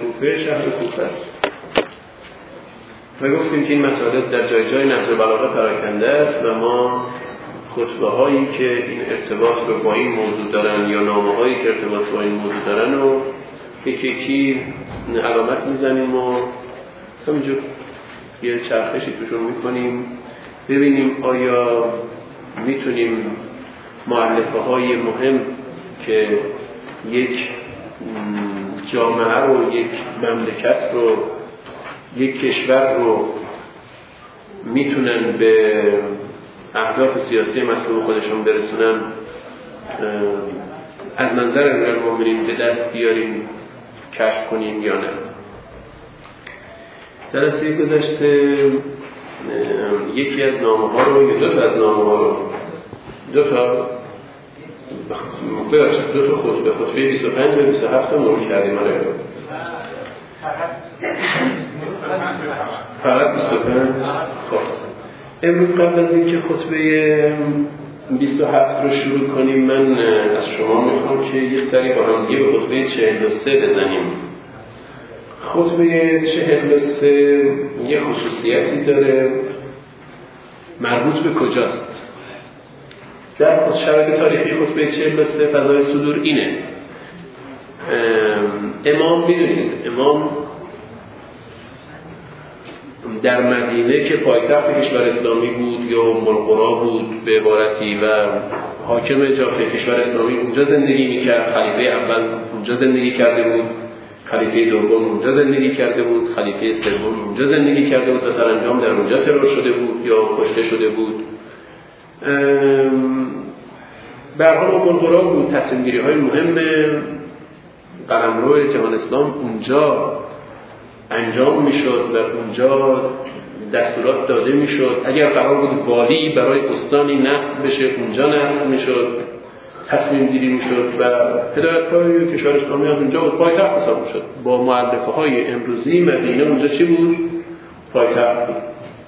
کوفه شهر کوفه است و گفتیم که این مطالب در جای جای نهج بلاغه پراکنده است و ما خطبه هایی که این ارتباط رو با این موضوع دارن یا نامه هایی که ارتباط با این موضوع دارن و یکی علامت میزنیم و همینجور یه چرخشی توشون میکنیم ببینیم آیا میتونیم مؤلفه های مهم که یک جامعه رو، یک مملکت رو، یک کشور رو میتونن به اهداف سیاسی مطلوب خودشون برسونن از منظر امیرالمومنین به دست بیاریم، کشف کنیم یا نه. جلسه گذشته یکی از نامه ها رو یا دو تا از نامه ها رو دو تا خطبه 25 و 27 مرور کردیم. فقط 25. خب امروز قبل از اینکه خطبه 27 رو شروع کنیم من از شما میخوام که یک سری با هم دیگه به خطبه 43 بزنیم. خطبه 43 یه خصوصیتی داره مربوط به کجاست؟ در شرایط تاریخی خطبه 43 فضای صدور اینه. امام میدونید امام در مدینه که پایتخت کشور اسلامی بود یا ام القری بود به عبارتی و حاکم جامعه کشور اسلامی اونجا زندگی میکرد، خلیفه اول اونجا زندگی کرده بود، خلیفه دوم اونجا زندگی کرده بود، خلیفه سوم اونجا زندگی کرده بود و سرانجام در اونجا ترور شده بود یا کشته شده بود. به هر حال ام القری بود. تصمیم گیری های مهم قلمرو جهان اسلام اونجا انجام میشد و اونجا دستورات داده میشد. اگر قرار بود والی برای استانی نصب بشه اونجا نصب میشد، تصمیم گیری میشد و هدایت‌های کشور اسلامی از اونجا بود پایتخت حساب میشد. با مؤلفه های امروزی مدینه اونجا چی بود؟ پایتخت بود.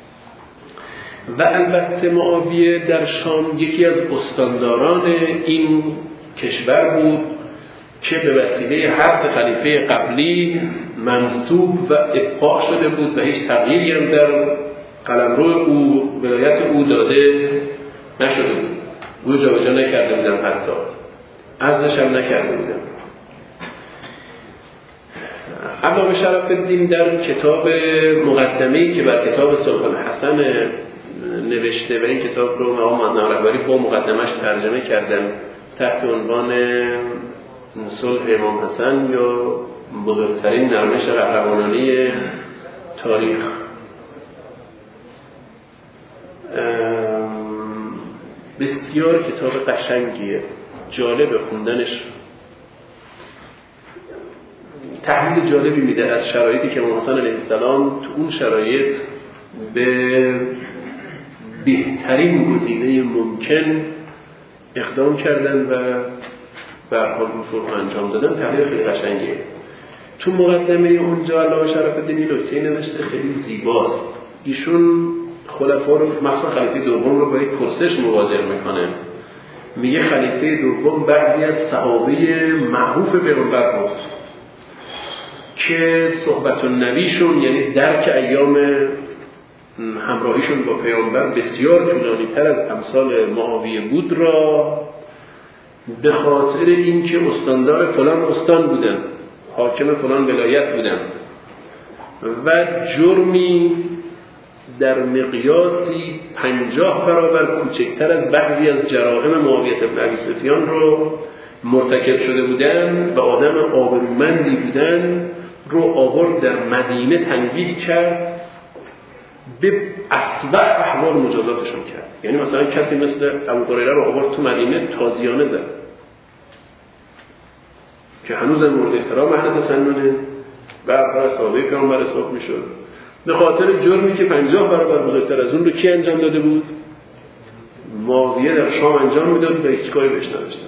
و البته معاویه در شام یکی از استانداران این کشور بود که به وسیله حبس خلیفه قبلی منصوب و ابقاء شده بود و هیچ تغییری هم در قلمرو او ولایت او داده نشده بود. او جابجا نکرده بودن، حتی عزلش هم نکرده بودن. علامه شرف الدین در کتاب مقدمه‌ای که بر کتاب سلطان حسن نوشته و این کتاب رو مقام نهربری با مقدمش ترجمه کردن تحت عنوان صلح امام حسن یا بزرگترین نرمش قهرمانانه تاریخ. بسیار کتاب قشنگیه، جالب خوندنش، تحلیل جالبی میده از شرایطی که امام حسن علیه السلام تو اون شرایط به بهترین گزینه ممکن اقدام کردن و به هر حال اون فرق انجام دادن. تحلیل خیلی قشنگیه. تو مقدمه اونجا علامه شرف الدین نکته نوشته خیلی زیباست. ایشون خلفا رو مخصوصا خلیفه دوم رو با یک پرسش مواجه میکنه. میگه خلیفه دوم بعضی از صحابه معروف پیغمبر بود که صحبت النبیشون یعنی درک ایام همراهیشون با پیامبر بسیار طولانی تر از امثال معاویه بود را به خاطر اینکه استاندار فلان استان بودن، حاکم فلان ولایت بودن و جرمی در مقیاسی 50 برابر کوچکتر از بعضی از جرائم معاویه بن ابی سفیان رو مرتکب شده بودن و آدم آبرومندی بودن رو آورد در مدینه تنبیه کرد، به اصبع احوال مجازاتشون کرد. یعنی مثلا کسی مثل ابو هریره رو آورد تو مدینه تازیانه زد که هنوز مورد احترام اهل تسننه، برای صحابه پیامبر حساب میشد. به خاطر جرمی که 50 برابر بزرگتر از اون رو کی انجام داده بود؟ معاویه در شام انجام میداد و هیچ کاری بهش نداشتن.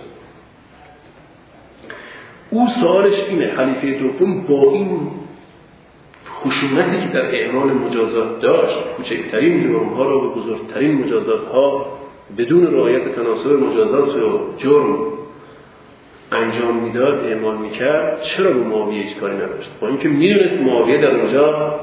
او سوالش اینه، خلیفه دوم با این خشونتی که در اعمال مجازات داشت، کوچکترین جرم‌ها رو به بزرگترین مجازات‌ها بدون رعایت تناسب مجازات و جرم انجام میداد، اعمال میکرد، چرا به معاویه هیچ کاری نداشت؟ با اینکه میدونست معاویه در اونجا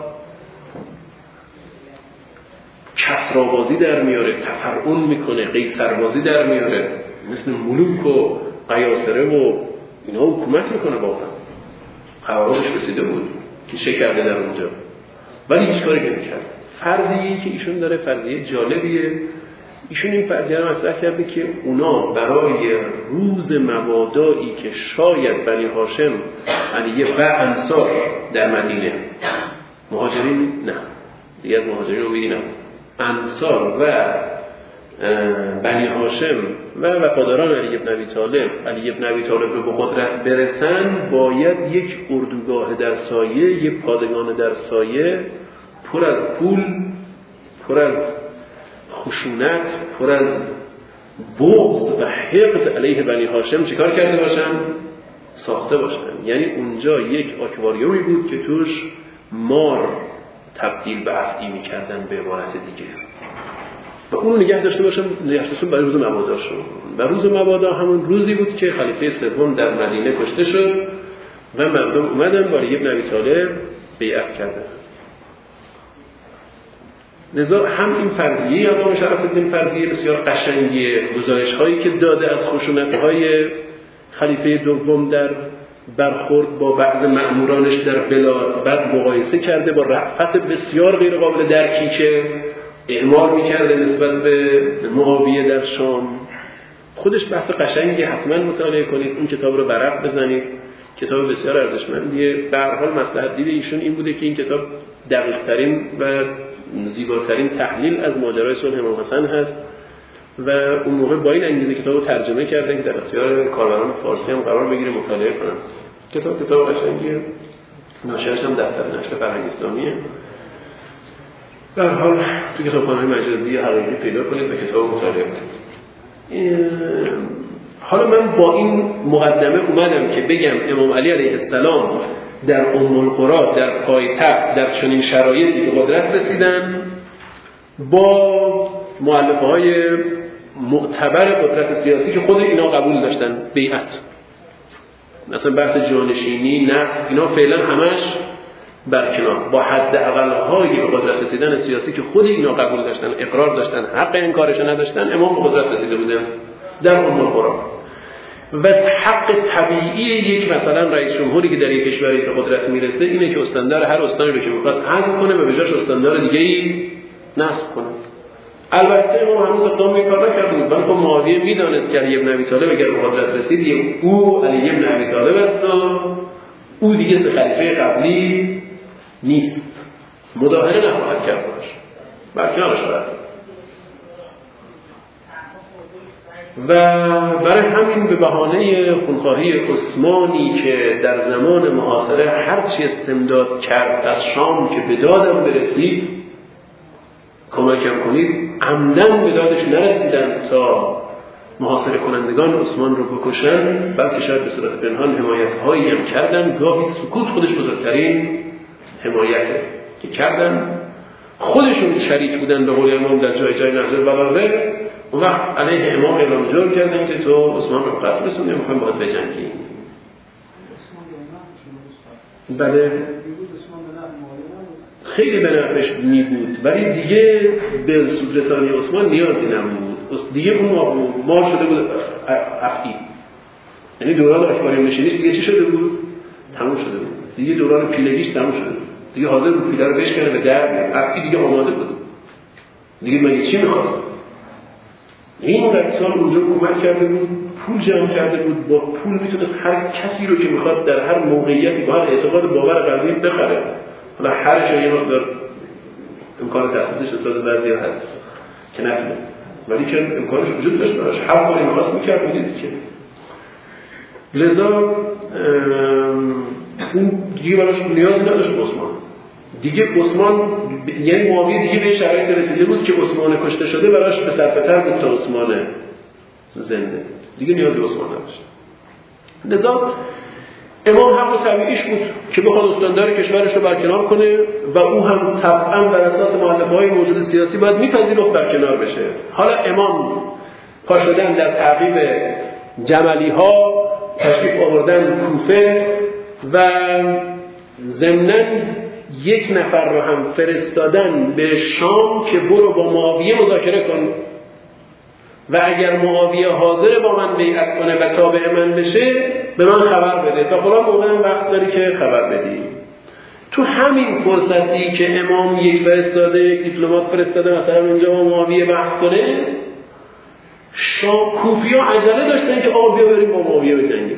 کسرابازی در میاره، تفرعون میکنه، قیصربازی در میاره، مثل ملوک و قیاصره و اینا حکومت میکنه. واقعا قرارش رسیده بود که چه کرده در اونجا، ولی هیچ کاری نمیکرد. فرضیه‌ای که ایشون داره فرضیه جالبیه. ایشون این فرضیه رو مطرح کرده که اونا برای روز مبادایی که شاید بنی هاشم علیه و انصار در مدینه، مهاجرین نه، دیگه از مهاجرین رو بگی انصار و بنی هاشم و وفاداران علی بن ابی طالب رو به قدرت برسن، باید یک اردوگاه در سایه، یک پادگان در سایه پر از پول، پر از خشونت، پر از بغض و حقد علیه بنی هاشم چیکار کرده باشن؟ ساخته باشن. یعنی اونجا یک آکواریومی بود که توش مار تبدیل به افعی میکردن به عبارت دیگه، و اونو نگه داشته باشن برای روز مباداشون. و روز مبادا همون روزی بود که خلیفه سوم در مدینه کشته شد و مردم اومدن با علی بن ابی طالب بیعت کردن. لذا هم این فرضیه امام شرف الدین فرضیه بسیار قشنگیه، گزارش هایی که داده از خشونت های خلیفه دوم در برخورد با بعض مأمورانش در بلاد، بعد مقایسه کرده با رأفت بسیار غیر قابل درکی که اعمال میکرده نسبت به معاویه در شام. خودش بحث قشنگی، حتما مطالعه کنید، اون کتاب رو برق بزنید، کتاب بسیار ارزشمندیه. به هر حال مصلحت دید ایشون این بوده که این کتاب دقیق ترین و زیباترین تحلیل از ماجرای صلح امام حسن هست و اون موقع با این انگیزه کتاب رو ترجمه کردن که در اختیار کاربران فارسی هم قرار بگیره مطالعه کنن. کتاب قشنگیه، ناشرش هم دفتر نشر فرهنگ اسلامیه. به هر حال تو کتابخانه‌های مجازی حقیقی پیدا کنید و کتاب مطالعه کنید. حالا من با این مقدمه اومدم که بگم امام علی علیه السلام در ام القری، در پایتخت، در چنین شرایطی به قدرت رسیدن با مؤلفه‌های معتبر قدرت سیاسی که خود اینا قبول داشتن، بیعت، مثلا بحث جانشینی، نفت، اینا فعلا همش برکنار، با حداقل‌های به قدرت رسیدن سیاسی که خود اینا قبول داشتن، اقرار داشتن، حق انکارش نداشتن، امام به قدرت رسیده بودن در ام القری. و حق طبیعی یک مثلا رئیس جمهوری که در یک کشوری به قدرت میرسه اینه که استاندار هر استانی رو که میخواد حذف کنه و به جاش استاندار دیگه‌ای نصب کنه. البته امام هنوز اقدام این کار نکرده بود، ولی خب معاویه میدانست که علی بن ابی طالب اگر به قدرت رسید او علی بن ابی طالب است و او دیگه خلیفه قبلی نیست، مداهنه نخواهد کرد باش، برکنارش خواهد. و برای همین به بهانه خونخواهی عثمانی که در زمان محاصره هرچی استمداد کرد از شام که به دادم برسید کمکم کنید، عمدن به دادش نرسیدن تا محاصره کنندگان عثمان رو بکشن، بلکه شاید به صورت پنهان حمایت‌هایی هم کردن. گاهی سکوت خودش بزرگترین حمایته که کردن، خودشون شریک بودن به قول امام در جای نهضت بلاغه. اون وقت علیه امام اعلام جرم کردن که تو عثمان رو قتل رسوندی، میخوایم باید بجنگیم. بله خیلی به نفعش می بود، ولی دیگه به سودرسانی عثمان نیازی نبود. دیگه اون مار شده بود افعی، یعنی دوران آکواریوم نشینیش دیگه چی شده بود؟ تموم شده بود. دیگه دوران پیلگیش تموم شده بود. دیگه حاضر بود پیله رو بشکنه به درد، افعی دیگه آماده بود. دیگه مگه چی میخواست؟ این رئیسان اونجا حکومت کرده بود، پول جمع کرده بود، با پول میتونست هر کسی رو که میخواد در هر موقعیتی با هر اعتقاد باور قلبی بخره. و هر جایی مقدار امکان تحصیلش استاد بعضی هست که نتونست، ولی که امکانش وجود داشت براش هر کاری میخواست میکرد. میدید که لذا اون دیگه براش نیازی نداشت عثمان. دیگه عثمان یعنی معاویه دیگه به شرایط رسیده بود که عثمان کشته شده براش به صرفه‌تر بود تا عثمان زنده، دیگه نیازی عثمان نداشت. لذا امام حق طبیعیش بود که بخواد استاندار کشورش رو برکنار کنه و او هم طبعا بر اساس مؤلفه‌های موجود سیاسی باید میپذیرفت برکنار بشه. حالا امام پا شدن در تعقیب جملی ها تشریف آوردن کوفه و ضمناً یک نفر رو هم فرستادن به شام که برو با معاویه مذاکره کن و اگر معاویه حاضر با من بیعت کنه و تابع من بشه به من خبر بده، تا فلان موقع وقت داری که خبر بدی. تو همین فرصتی که امام یک فرستاده، یک دیپلمات فرستاده مثلا اینجا با معاویه بحث کنه، کوفی‌ها عجله داشتن که آقا بیا بریم با معاویه بجنگیم.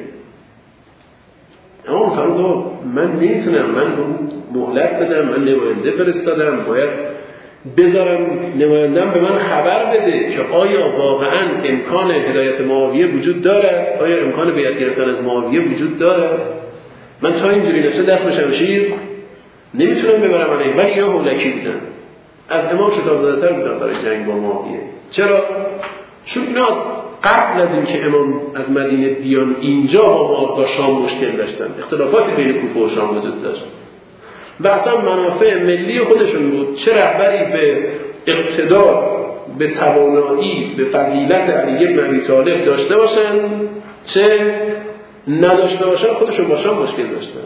اما فرمود من نمیتونم، من مهلت بدم، من نماینده فرستادم، باید بذارم نمایندم به من خبر بده که آیا واقعا امکان هدایت معاویه وجود دارد، آیا امکان بیعت گرفتن از معاویه وجود دارد. من تا اینجوری نشه دست به شمشیر نمیتونم ببرم علیه. ولی اینا هولکی بودن، از امام شتاب زده‌تر بودن برای جنگ با معاویه. چرا؟ چون اینا قبل از اینکه امام از مدینه بیان اینجا با شام مشکل داشتن، اختلافاتی بین کوفه و شام وجود داشت و اصلا منافع ملی خودشون بود. چه رهبری به اقتدار، به توانایی، به فضیلت علی بن ابی طالب داشته باشن، چه نداشته باشن، خودشون با شام مشکل داشتن.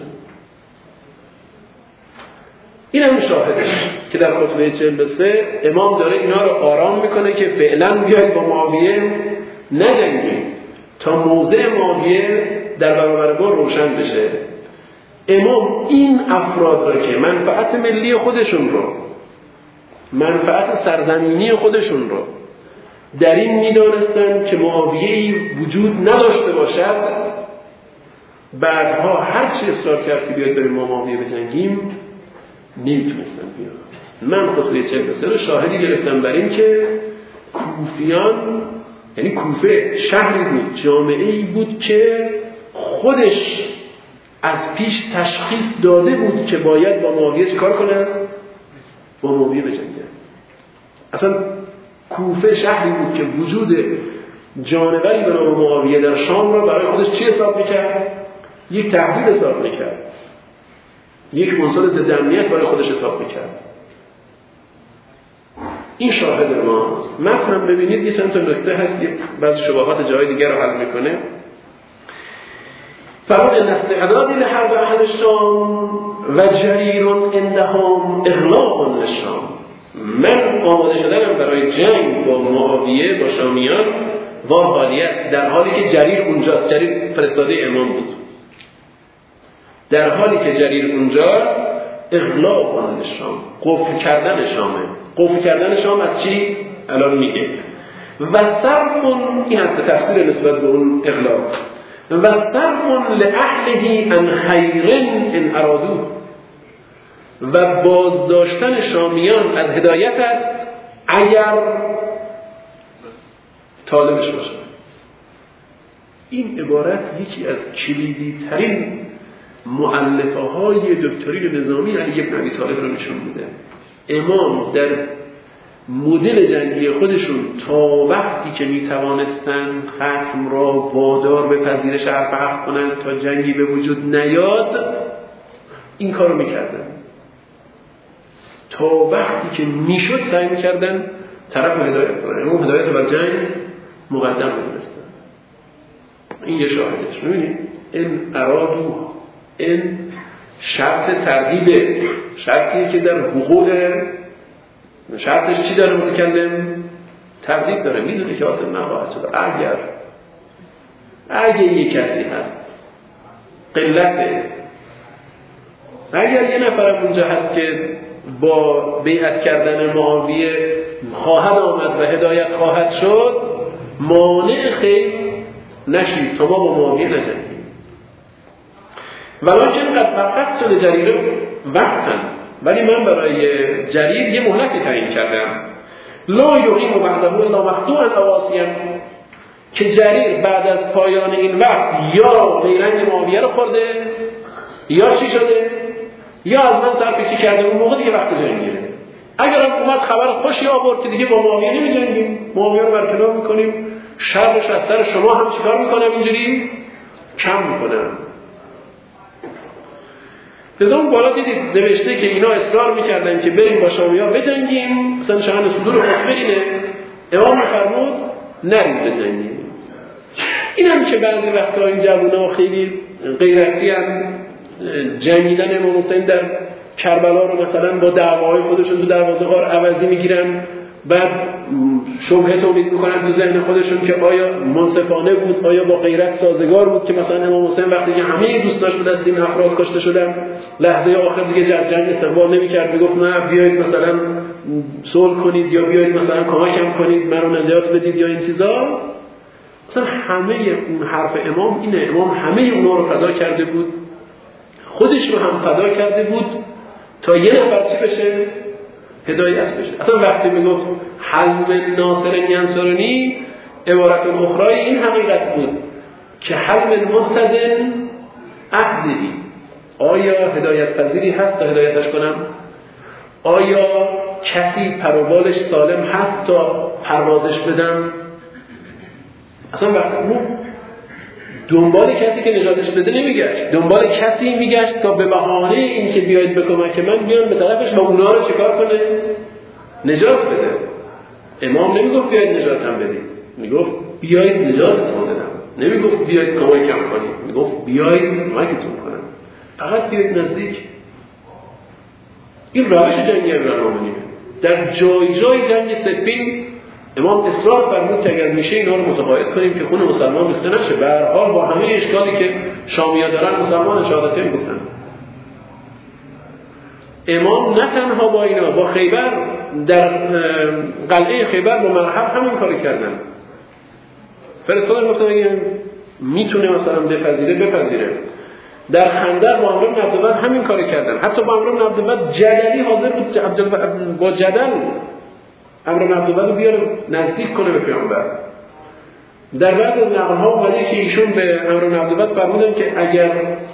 این هم شاهدش که در خطبه 43 امام داره اینا رو آرام میکنه که فعلا بیاید با معاویه نجنگید تا موضع معاویه در برابر ما روشن بشه. امام این افراد را که منفعت ملی خودشون رو، منفعت سرزمینی خودشون رو در این میدانستن که معاویه‌ای وجود نداشته باشد، بعدها هر چی اصرار کرد که بیاید بریم ما معاویه بجنگیم نمیتونستن بیان. من خطبه 43 رو شاهدی گرفتم بر این که کوفیان، یعنی کوفه شهری بود، جامعه‌ای بود که خودش از پیش تشخیص داده بود که باید با معاویه چیکار کنن؟ با معاویه بجنگن. اصلا کوفه شهری بود که وجود جانوری به نام معاویه در شام را برای خودش چی حساب میکرد؟ یک تهدید حساب میکرد، یک عنصر ضد امنیت برای خودش حساب میکرد. این شاهد ماست. متن ببینید یه چند تا نکته هست، یه بعضی شبهات جای دیگر رو حل میکنه. فرمود ان استعداد لحرب اهل الشام و جریر عندهم اغلاق للشام. من آماده شدنم برای جنگ با معاویه، با شامیان و حالیت، در حالی که جریر اونجاست. جریر فرستاده امام بود. در حالی که جریر اونجاست، اغلاق للشام، قفل کردن شامه. قفل کردن شام از چی؟ الان میگه. و صرف، این هست تفسیر نسبت به اون اغلاق، و صرف لأهله عن خیر ان ارادوه، و بازداشتن شامیان از هدایت است اگر طالبش باشه. این عبارت یکی از کلیدی ترین مؤلفه های دکترین نظامی علی بن ابی طالب رو نشون میده. امام در مدل جنگی خودشون تا وقتی که میتوانستن خصم را وادار به پذیرش حرف حق کنند تا جنگی به وجود نیاد، این کارو میکردن. تا وقتی که میشد سعی میکردن طرف هدایت کنن، اون هدایت بر جنگ مقدم میدونستن. این یه شاهدش. میبینید این ارادو، این شرط تردیده، شرطی که در حقوق، شرطش چی داره متکلم؟ تردید داره. میدونه که آخر نخواهد شد. اگر یک کسی هست قلته، اگر یه نفر اونجا هست که با بیعت کردن معاویه خواهد آمد و هدایت خواهد شد، مانع خیر نشید تا ما با معاویه نجنگیم. ولکن قد وقت لجریر وقتا، ولی من برای جریر یه مهلتی تعیین کردم. لا یقیم بعده الا مقطوعا اواسیا، که جریر بعد از پایان این وقت یا نیرنگ معاویه رو خورده، یا چی شده، یا از من سرپیچی کرده، اون موقع دیگه وقت جنگیره. اگر هم اومد خبر خوشی آورد که دیگه با معاویه نمی جنگیم، معاویه رو برکنار میکنیم، شرش از سر شما هم چیکار میکنم اینجوری کم میکنم. لذا اون بالا دیدید نوشته که اینا اصرار میکردن که بریم با شامی‌ها بجنگیم، مثلا شأن صدور خطبه اینه، امام فرمود نرید بجنگیم. این هم که بعضی وقتا این جوونا خیلی غیرتی هم جنگیدن امام حسین در کربلا رو مثلا با دعواهای خودشون تو دروازه غار عوضی میگیرن، بعد شبهه تولید میکنن تو ذهن خودشون که آیا منصفانه بود، آیا با غیرت سازگار بود که مثلا امام حسین وقتی که همه دوستاش بود از این افراد کشته شدن لحظه آخر دیگه از جنگ استقبال نمیکرد، میگفت نه بیایید مثلا صلح کنید یا بیایید مثلا کمکم کنید منو نجات بدید یا این چیزا. مثلا همه اون حرف امام اینه، امام همه اونا رو فدا کرده بود، خودش رو هم فدا کرده بود تا یه نفر چی بشه؟ هدایت بشه. اصلا وقتی میگفت حلم ناصر ینصرنی عبارت اخرى این حقیقت بود که حلم مستدن عهدی، آیا هدایت پذیری هست تا هدایتش کنم؟ آیا کسی پروبالش سالم هست تا پروازش بدم؟ اصلا وقتی دنبال کسی که نجاتش بده نمیگشت، دنبال کسی میگشت تا به بهانه این که بیاید به کمک من بیان به طرفش با اونا رو چیکار کنه؟ نجات بده. امام نمیگفت بیاید نجاتم بدید، میگفت بیاید نجاتتون بدم، نمیگفت بیاید کمکم کنید، میگفت بیاید کمکتون کنم، فقط بیاید نزدیک. این روش جنگی امیرالمومنینه. در جای جای جنگ صفین امام اصرار فرمود که اگر میشه اینا رو متقاعد کنیم که خون مسلمان ریخته نشه. به هر حال با همه اشکالی که شامی‌ها دارن مسلمان شهادتین گفتن. امام نه تنها با اینا، با خیبر در قلعه خیبر با مرحب همین کاری کردن. فرستادن گفتن اگه میتونه مثلا بپذیره. در خندق با عمرو بن عبدالود همین کاری کردن. حتی با عمرو بن عبدالود جدلی حاضر بود با جدل عمرو بن عبدالود رو بیاره نزدیک کنه به پیامبر. در بعض از نقل‌ها اومده که ایشون به عمرو بن عبدالود فرمودن که اگر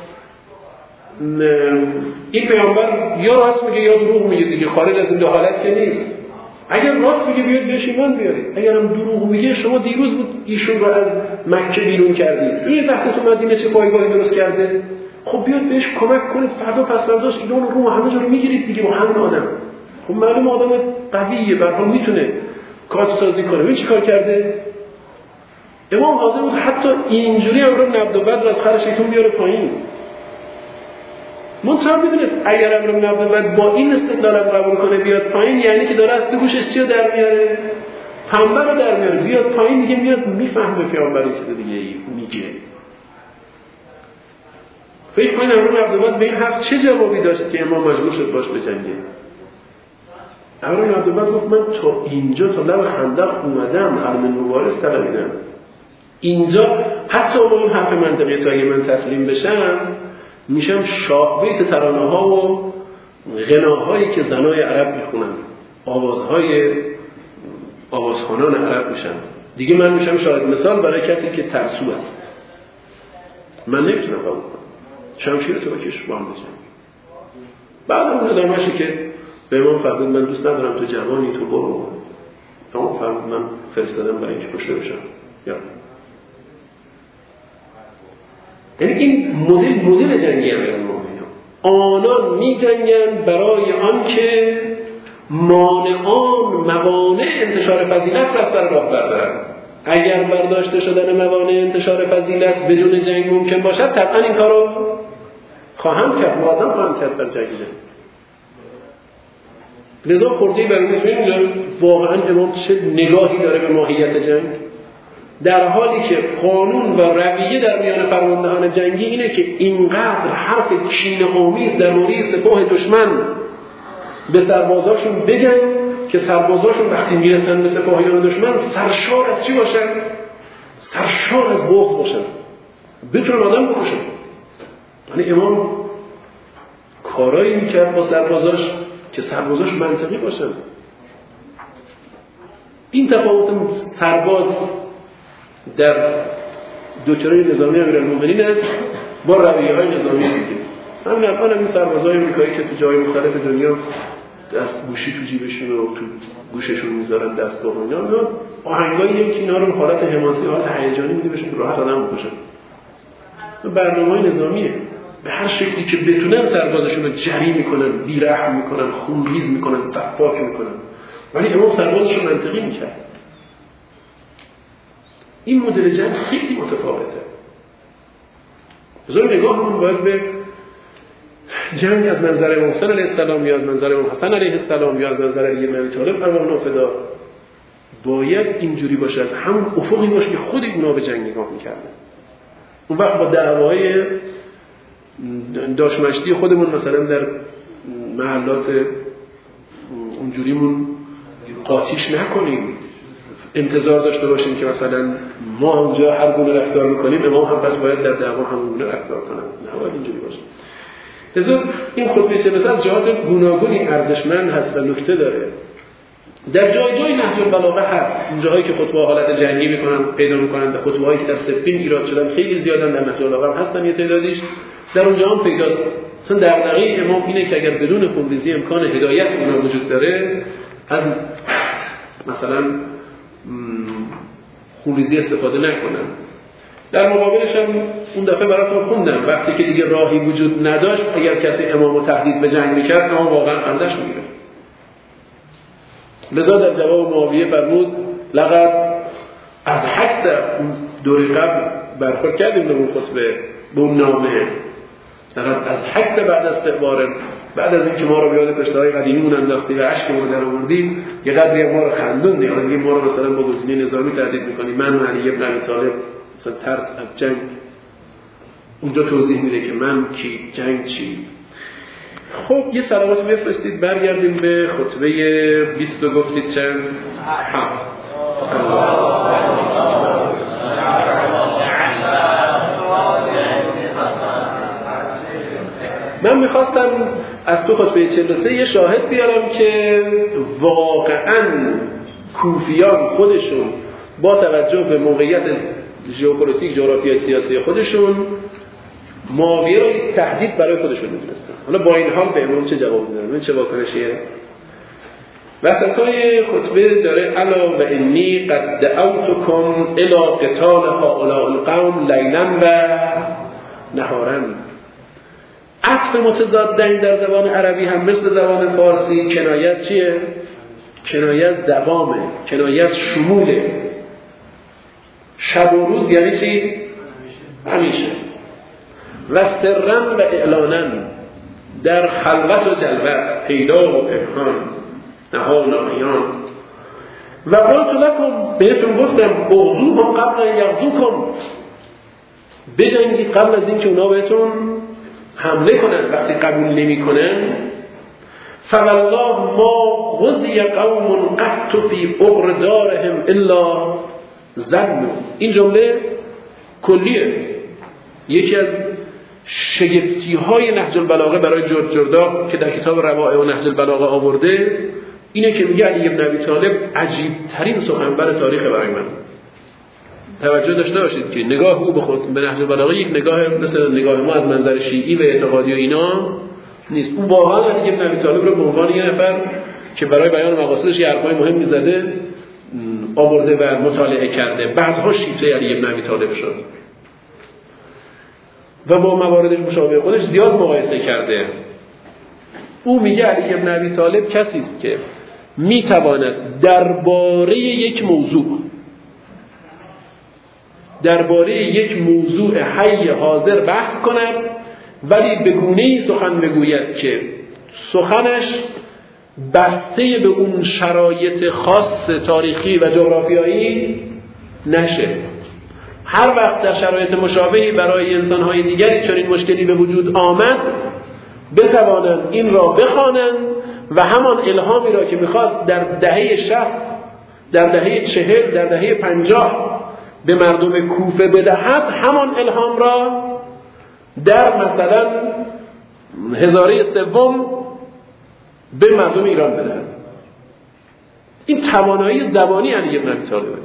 این پیامبر یا راست میگه یا دروغ میگه دیگه، خارج از این دو حالت که نیست. اگر راست میگه بیاد بهش ایمان بیارید، اگر هم دروغ میگه شما دیروز بود ایشون رو از مکه بیرون کردید، این وقت تو مدینه چه پایگاهی درست کرده، خب بیاد بهش کمک کنید، فردا پس فرداش ایران رو همه جا رو میگیرید دیگه با همین آدم. خب معلوم آدم قویه، به هر حال میتونه کار سازی کنه. این چیکار کرده؟ امام حاضر بود حتی اینجوری عمرو بن عبدالود رو از خر شیطون بیاره پایین. منتها میدونست اگر عمرو بن عبدالود با این استدلال قبول کنه بیاد پایین، یعنی که داره از تو گوشش چی رو در میاره؟ پنبه رو در میاره. بیاد پایین دیگه میاد میفهمه پیامبر چیز دیگه میگه. فکر کنید عمرو بن عبدالود به این حرف چه جوابی داشت که امام مجبور شد باش بجنگه؟ عمرو بن عبدالود گفت من تا اینجا تا لب خندق اومدم، علم مبارز طلبیدم. اینجا حتی با این حرف منطقی تو اگه من تسلیم بشم میشم شاه بیت ترانه ها و غناهایی که زنای عرب میخونن، آوازخوانان عرب میشن دیگه. من میشم شاهد مثال برای کسی که ترسو است. من نمیتونم قبول کنم شمشیر تو بکش با هم بزن. بعد اون ادامه‌شی که به امام فرمود من دوست ندارم تو جوانی تو برو. امام فرمود من فرستادم برای اینکه کشته بشم. یعنی این مدل جنگی امیرالمومنین. آنان می جنگن برای آن که موانع انتشار فضیلت را سر راه بردارن. اگر برداشته شدن موانع انتشار فضیلت بدون جنگ ممکن باشد طبعا این کارو خواهم کرد، مقدم خواهم کرد در جنگیدن. لذا خرده‌ای برای این واقعا امام چه نگاهی داره به ماهیت جنگ، در حالی که قانون و رویه در میان فرماندهان جنگی اینه که اینقدر حرف کینه‌آمیز در مورد سپاه دشمن به سربازاشون بگن که سربازاشون وقتی میرسن به سپاهیان دشمن سرشار از چی باشن؟ سرشار از بغض باشن، بتونن آدم بکشن. یعنی امام کارایی میکرد با سربازاش که سربازاش منطقی باشن. این تفاوت سرباز در دکترای نظامی امیرالمومنین است با رویه‌های نظامی دیگه. همین الان این سربازای آمریکایی که تو جای مختلف دنیا دست گوشی تو جیبشون و تو گوششون میذارن دستگاه و اینا آهنگایی که اینا رو حالت حماسی، حالت هیجانی میده بهشون راحت آدم بکشن. برنامه‌های نظامیه. به هر شکلی که بتونن سربازشون رو جری میکنن، بیرحم میکنن، خونریز میکنن، تفاک میکنن. ولی امام سربازشون منطقی میکرد. این مدل جنگ خیلی متفاوته. بذار نگاهمون باید به جنگ از منظر امام حسین علیه السلام یا از منظر امام حسن علیه السلام یا از منظر علی بن ابی طالب ارواح فدا باید اینجوری باشه، از همون افقی باشه که خود اونا به جنگ نگاه میکردن. اون وقت با دعوای داشمشتی خودمون مثلا در محلات اونجوریمون قاطیش نکنیم، انتظار داشته باشیم که مثلا ما اونجا هر گونه رفتار میکنیم امام هم پس باید در دعوا همون گونه رفتار کنن. نباید اینجوری باشه. لذا این خطبه 40 از جهات گوناگونی ارزشمند هست و نکته داره. در جای جای نهج البلاغه هست، اون جاهایی که خطبه حالت جنگی میکنن پیدا میکنن، در خطبه هایی که در سفین ایراد شدن خیلی زیادن، در نهج البلاغه هستن یه تعدادیش، در اونجا هم پیداست. مثلا دغدغه امام اینه که اگر بدون خونریزی امکان هدایت اونا وجود داره، از مثلا خونریزی استفاده نکنن. در مقابلش هم اون دفعه براتون خوندم وقتی که دیگه راهی وجود نداشت، اگر کسی امامو تهدید به جنگ میکرد امام واقعا خندش میگیره. لذا در جواب معاویه فرمود لقد از حد اون دوری قبل برخورد کردیم به اون خطبه، به اون نامه، لقد از حد بعد از استعبار، بعد از اینکه ما رو به یاد کشته‌های قدیمیمون انداختی و اشکمون در آوردیم، یه قدری ما رو خندوندی، حالا میگه ما رو مثلا با گزینه نظامی تهدید می‌کنی، من و علی بن ابی طالب مثلا ترک از جنگ. اونجا توضیح میده که من کی، جنگ چی. خب یه صلوات بفرستید برگردیم به خطبه 20 گفتید چند؟ من میخواستم از تو خطبه 43 یه شاهد بیارم که واقعاً کوفیان خودشون با توجه به موقعیت ژئوپلیتیک جغرافیای سیاسی خودشون معاویه رو تهدید برای خودشون می‌دونستن. حالا با این حال به امام چه جواب میدن؟ چه واکنشیه؟ وسطای خطبه داره الا و انی قد دعوتکم الی قتال هؤلاء القوم لیلا و نهارا. عطف متضادین در زبان عربی هم مثل زبان فارسی کنایت چیه؟ کنایت دوامه، کنایت شموله. شب و روز یعنی چی؟ همیشه. و سرن و اعلانن، در خلوت و جلوت، پیدا و پنهان، نهان و عیان. و قلت لکم، بهتون گفتم اغزوهم قبل ان یغزوکم، بجنگید قبل از اینکه اونا بهتون حمله کنن. وقتی قبول نمی کنن فوالله ما غزی قوم قط فی عقر دارهم الا ظنوا. این جمله کلیه، یکی از شگفتی های نهج البلاغه برای جورج جرداق که در کتاب روائع و نهج البلاغه آورده اینه که میگه علی بن ابی طالب عجیب ترین سخنور تاریخ برای من. توجه داشته باشید که نگاه او به خود به نهج البلاغه یک نگاه مثل نگاه ما از منظر شیعی و اعتقادی و اینا نیست. اون واقعا علی بن ابی طالب رو به عنوان یه نفر که برای بیان مقاصدش یه حرفای مهمی زده آورده و مطالعه کرده. بعدها شیفته علی بن ابی طالب شد و با مواردش مشابه خودش زیاد مقایسه کرده. او میگه علی بن ابی طالب کسی است که میتواند درباره یک موضوع حی حاضر بحث کند ولی به گونه‌ای سخن بگوید که سخنش بسته به اون شرایط خاص تاریخی و جغرافیایی نشه. هر وقت در شرایط مشابهی برای انسان‌های دیگری چنین مشکلی به وجود آمد بتوانند این را بخوانند و همان الهامی را که میخواد در دهه 60 در دهه 40 در دهه 50 به مردم کوفه بدهد همان الهام را در مثلا هزاره سوم به مردم ایران بدهد. این توانایی زبانی علی بن ابی طالب،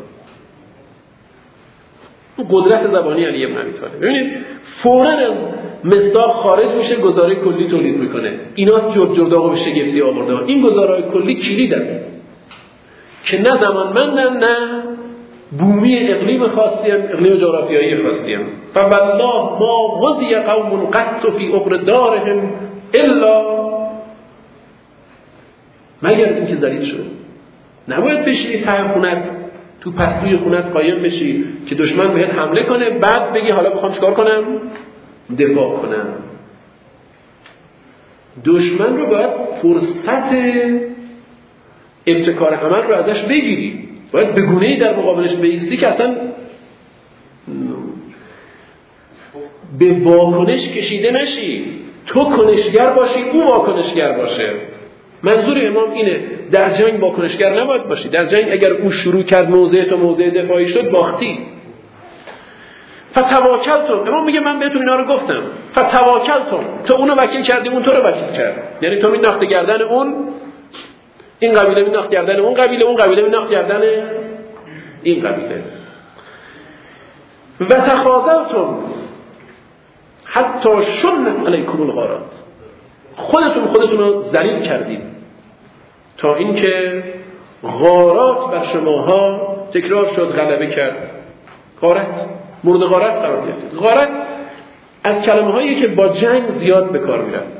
قدرت زبانی علی بن ابی طالب. ببینید فوراً از مصداق خارج میشه، گزاره کلی تولید میکنه. اینا جورج جرداق به شگفتی آورده. این گزاره‌های کلی کلیدن که نه زمانمندن نه بومی اقلیم خاصی هم، اقلیم جغرافیایی خاصی هم. فوالله ما غزی قوم قط فی عقر دارهم الا، مگر اینکه ذلیل شد. نباید بشینی ته خونت تو پستوی خونت قایم بشی که دشمن بهت حمله کنه، بعد بگی حالا بخوام چیکار کنم؟ دفاع کنم. دشمن رو باید فرصت ابتکار عمل رو ازش بگیری، باید به گونه‌ای در مقابلش بایستی که اصلا به واکنش کشیده نشی، تو کنشگر باشی او واکنشگر باشه. منظور امام اینه، در جنگ واکنشگر نباید باشی. در جنگ اگر او شروع کرد موضع تو موضع دفاعی شد، باختی. فتواکلتم، امام میگه من بهتون اینا رو گفتم. فتواکلتم، تو اونو وکیل کردی، اون تو رو وکیل کرد. یعنی تو مینداختی گردن اون، این قبیله مینداخت گردن اون قبیله، اون قبیله مینداخت گردن این قبیله. و تخاذلتم حتی شن علیکم الغارات، خودتون رو ذلیل کردید تا اینکه غارات بر شماها تکرار شد، غلبه کرد. غارت مورد غارت قرار گرفت. غارت از کلمه هایی که با جنگ زیاد به کار میرن.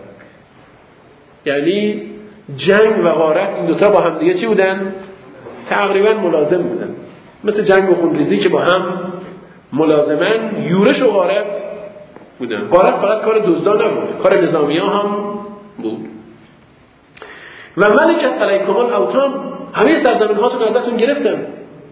یعنی جنگ و غارت این دوتا با هم دیگه چی بودن؟ تقریبا ملازم بودن. مثل جنگ و خونریزی که با هم ملازمن، یورش و غارت بودن. غارت فقط کار دزدان نبود، کار نظامی‌ها هم بود. و ملکت علیکم الاوطان، همه سرزمین‌هاتون ازتون گرفتن.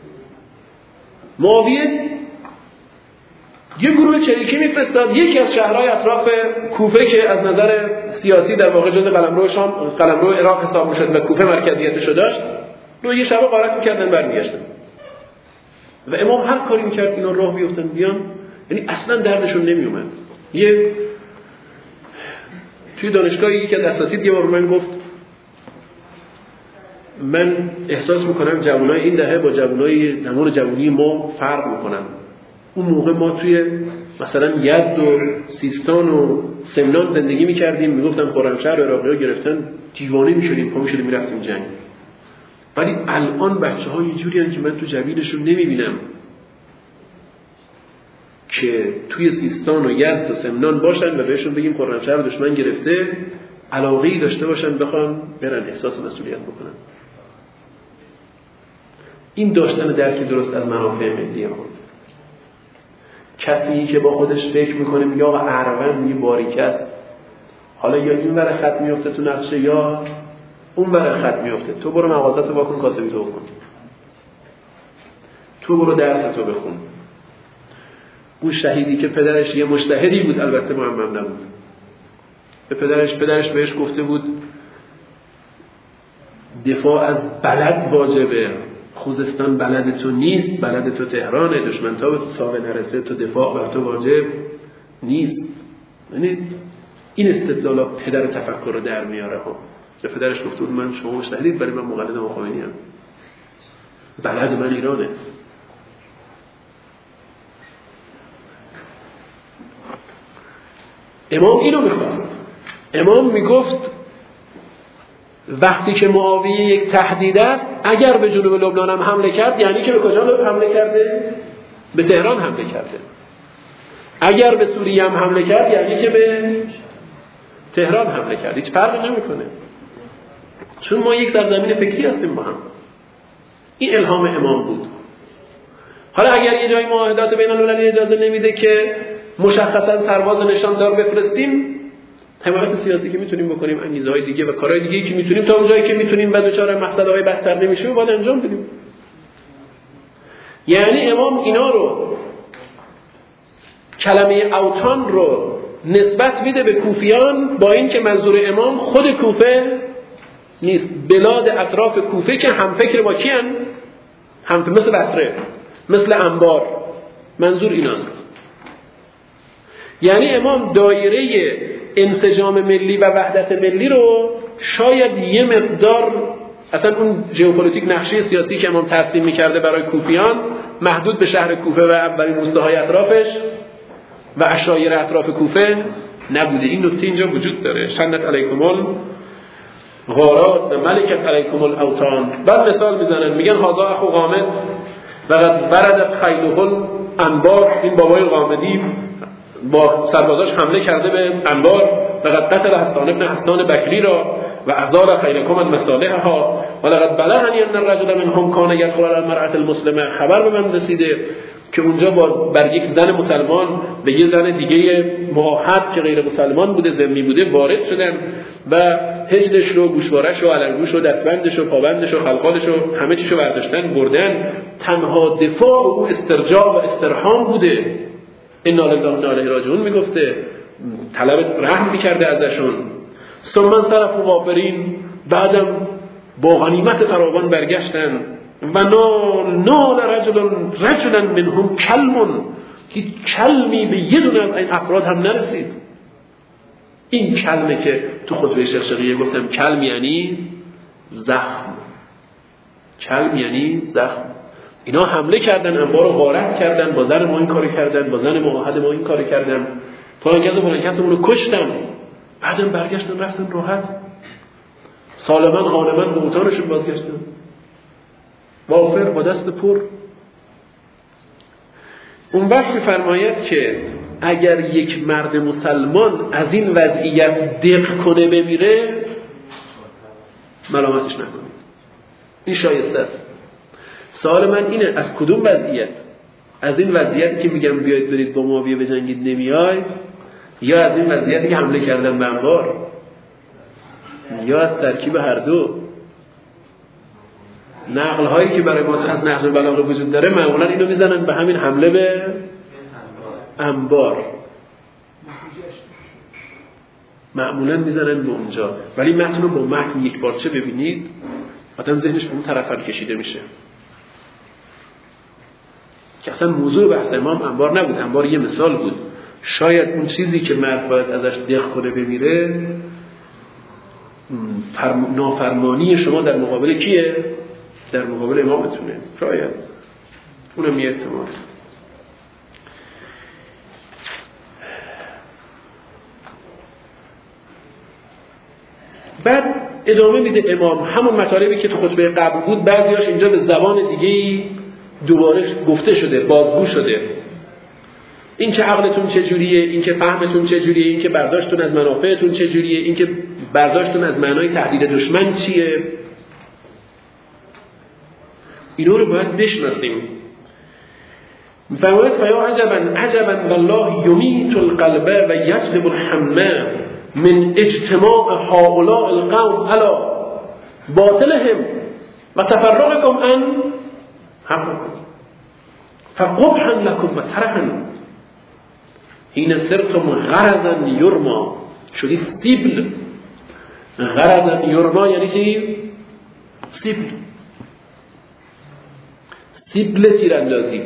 معاویه یه گروه چریکی میفرستاد یکی از شهرهای اطراف کوفه که از نظر سیاسی در واقع جزء قلمرو شام، قلمرو عراق حساب می‌شد و کوفه مرکزیتش رو داشت، رو یه شب غارت می‌کردن برمیگشتن. و امام هر کاری می‌کرد اینا راه بیفتن بیان، یعنی اصلا دردشون نمیومد. یه توی دانشگاه یکی از اساتید یه بار من گفت من احساس میکنم جوانای این دهه با جوانای زمان جوانی ما فرق میکنن. اون موقع ما توی مثلا یزد و سیستان و سمنان زندگی میکردیم، میگفتن خرمشهر و عراقی‌ها گرفتن، دیوانه میشدیم، پا میشدیم میرفتیم جنگ. ولی الان بچه‌ها یه جوری هستن که من تو جویدشون نمیبینم که توی سیستان و یزد و سمنان باشن و بهشون بگیم خرمشهر دشمن گرفته، علاقه‌ای داشته باشن بخوان برن احساس مسئولیت بکنن. این داشتن درک درست از منافع ملی خود. کسی که با خودش فکر میکنه میگه آقا اروند یه باریکت، حالا یا این ور خط میفته تو نقشه یا اون ور خط میفته، تو برو مغازه‌تو واکن، کاسبی تو بکن، تو برو درستو بخون. اون شهیدی که پدرش یه مجتهدی بود، البته معمم نبود، به پدرش بهش گفته بود دفاع از بلد واجبه، خوزستان بلد تو نیست، بلد تو تهرانه، دشمن تا به ساوه نرسه تو دفاع بر تو واجب نیست. یعنی این استدلالا پدر تفکر رو در میاره ها. به پدرش گفته بود من شما مجتهدید ولی من مقلد آقا خمینی ام، بلد من ایرانه. امام اینو میخواد. امام میگفت وقتی که معاویه یک تهدید است، اگر به جنوب لبنان هم حمله کرد یعنی که به کجا حمله کرده؟ به تهران حمله کرده. اگر به سوریه هم حمله کرد یعنی که به تهران حمله کرد. هیچ فرقی نمیکنه، چون ما یک سرزمین فکری هستیم با هم. این الهام امام بود. حالا اگر یه جای معاهدات بین المللی اجازه نمیده که مشخصا سرباز نشاندار بفرستیم، حمایت سیاسی که میتونیم بکنیم، انگیزه‌های دیگه و کارهای دیگه که میتونیم تا اونجایی که میتونیم و دچار مقصدهای بدتر نمیشیم باید انجام بدیم. یعنی امام اینا رو، کلمه اوطان رو نسبت میده به کوفیان، با این که منظور امام خود کوفه نیست، بلاد اطراف کوفه که هم فکر با کیان، هم مثل بصره، مثل انبار، منظور ایناست. یعنی امام دایره انسجام ملی و وحدت ملی رو شاید یه مقدار، اصلا اون ژئوپلیتیک نقشه سیاسی که امام ترسیم میکرده برای کوفیان محدود به شهر کوفه و اولین روستاهای اطرافش و عشایر اطراف کوفه نبوده. این نکته اینجا وجود داره. شنت علیکم الغارات و ملکت علیکم الاوطان. بعد مثال میزنن میگن هذا اخو غامد و قد بردت خیله الانبار، این بابای غامدی با سربازاش حمله کرده به انبار و قد قتل حسان ابن حسان بکری را و ازار خیلکم المصالحها ولقد بلغنی ان الرجل منهم کان یدخل علی المرأة المسلمه، خبر به من رسیده که اونجا بر یک زن مسلمان به یک زن دیگه معاهد که غیر مسلمان بوده، ذمی بوده، وارد شدن و حجرش رو، گوشوارش رو، علنگوش رو، دستبندش رو، پابندش رو، خلخالش رو، همه چیشو برداشتن بردن. تنها دفاع او استرجاع و استرحام بوده. انا لله و انا الیه راجعون میگفته، طلب رحم میکرده ازشون. ثم انصرف غافرین، بعدم با غنیمت فراوان برگشتن. و نال رجلا منهم کلم، که کلمی به یه دونه از این افراد هم نرسید. این کلمه که تو خطبه شقشقیه گفتم، کلم یعنی زخم، کلم یعنی زخم. اینا حمله کردن، انبار رو غارت کردن، با زن ما این کاری کردن، با زن معاهد ما این کاری کردن، فلان کسمون رو کشتن. بعدم برگشتن رفتن راحت، سالمن غانمن به اتانشون بازگشتن، وافر با دست پر. اون وقت می‌فرماید که اگر یک مرد مسلمان از این وضعیت دق کنه بمیره، ملامتش نکنید، این شایسته است. سوال من اینه، از کدوم وضعیت؟ از این وضعیتی که میگم بیاید برید با معاویه بجنگید نمیای، یا از این وضعیتی که حمله کردن به انبار، یا از ترکیب هر دو؟ نقل هایی که برای ما از نهج البلاغه وجود داره معمولا اینو میزنن به همین حمله به انبار، معمولا میزنن به اونجا. ولی متن رو با متن یک بارچه ببینید، آدم ذهنش به اون طرف کشیده میشه که اصلا موضوع بحث امام انبار نبود. انبار یه مثال بود. شاید اون چیزی که مرد باید ازش دق کنه بمیره، نافرمانی شما در مقابل کیه؟ در مقابل امامتونه. شاید اونم یه احتمال. بعد ادامه میده امام همون مطالبی که تو خطبه قبل بود، بعضیاش اینجا به زبان دیگه‌ای دوباره گفته شده، بازگو شده. این که عقلتون چجوریه، این که فهمتون چجوریه، این که برداشتون از منافعتون چجوریه، این که برداشتون از معنای تهدید دشمن چیه، اینا رو باید بشناسیم. فرمود فیا عجبا والله یمیت القلب و یجلب الحمام من اجتماع هؤلاء القوم على باطلهم و تفرقكم عن حقكم فقبحا لكم و ترحا حين سرتم غرضا یرما. شدید سیبل. غرضا یرما یعنی چی؟ سیبل. سیبل تیراندازی.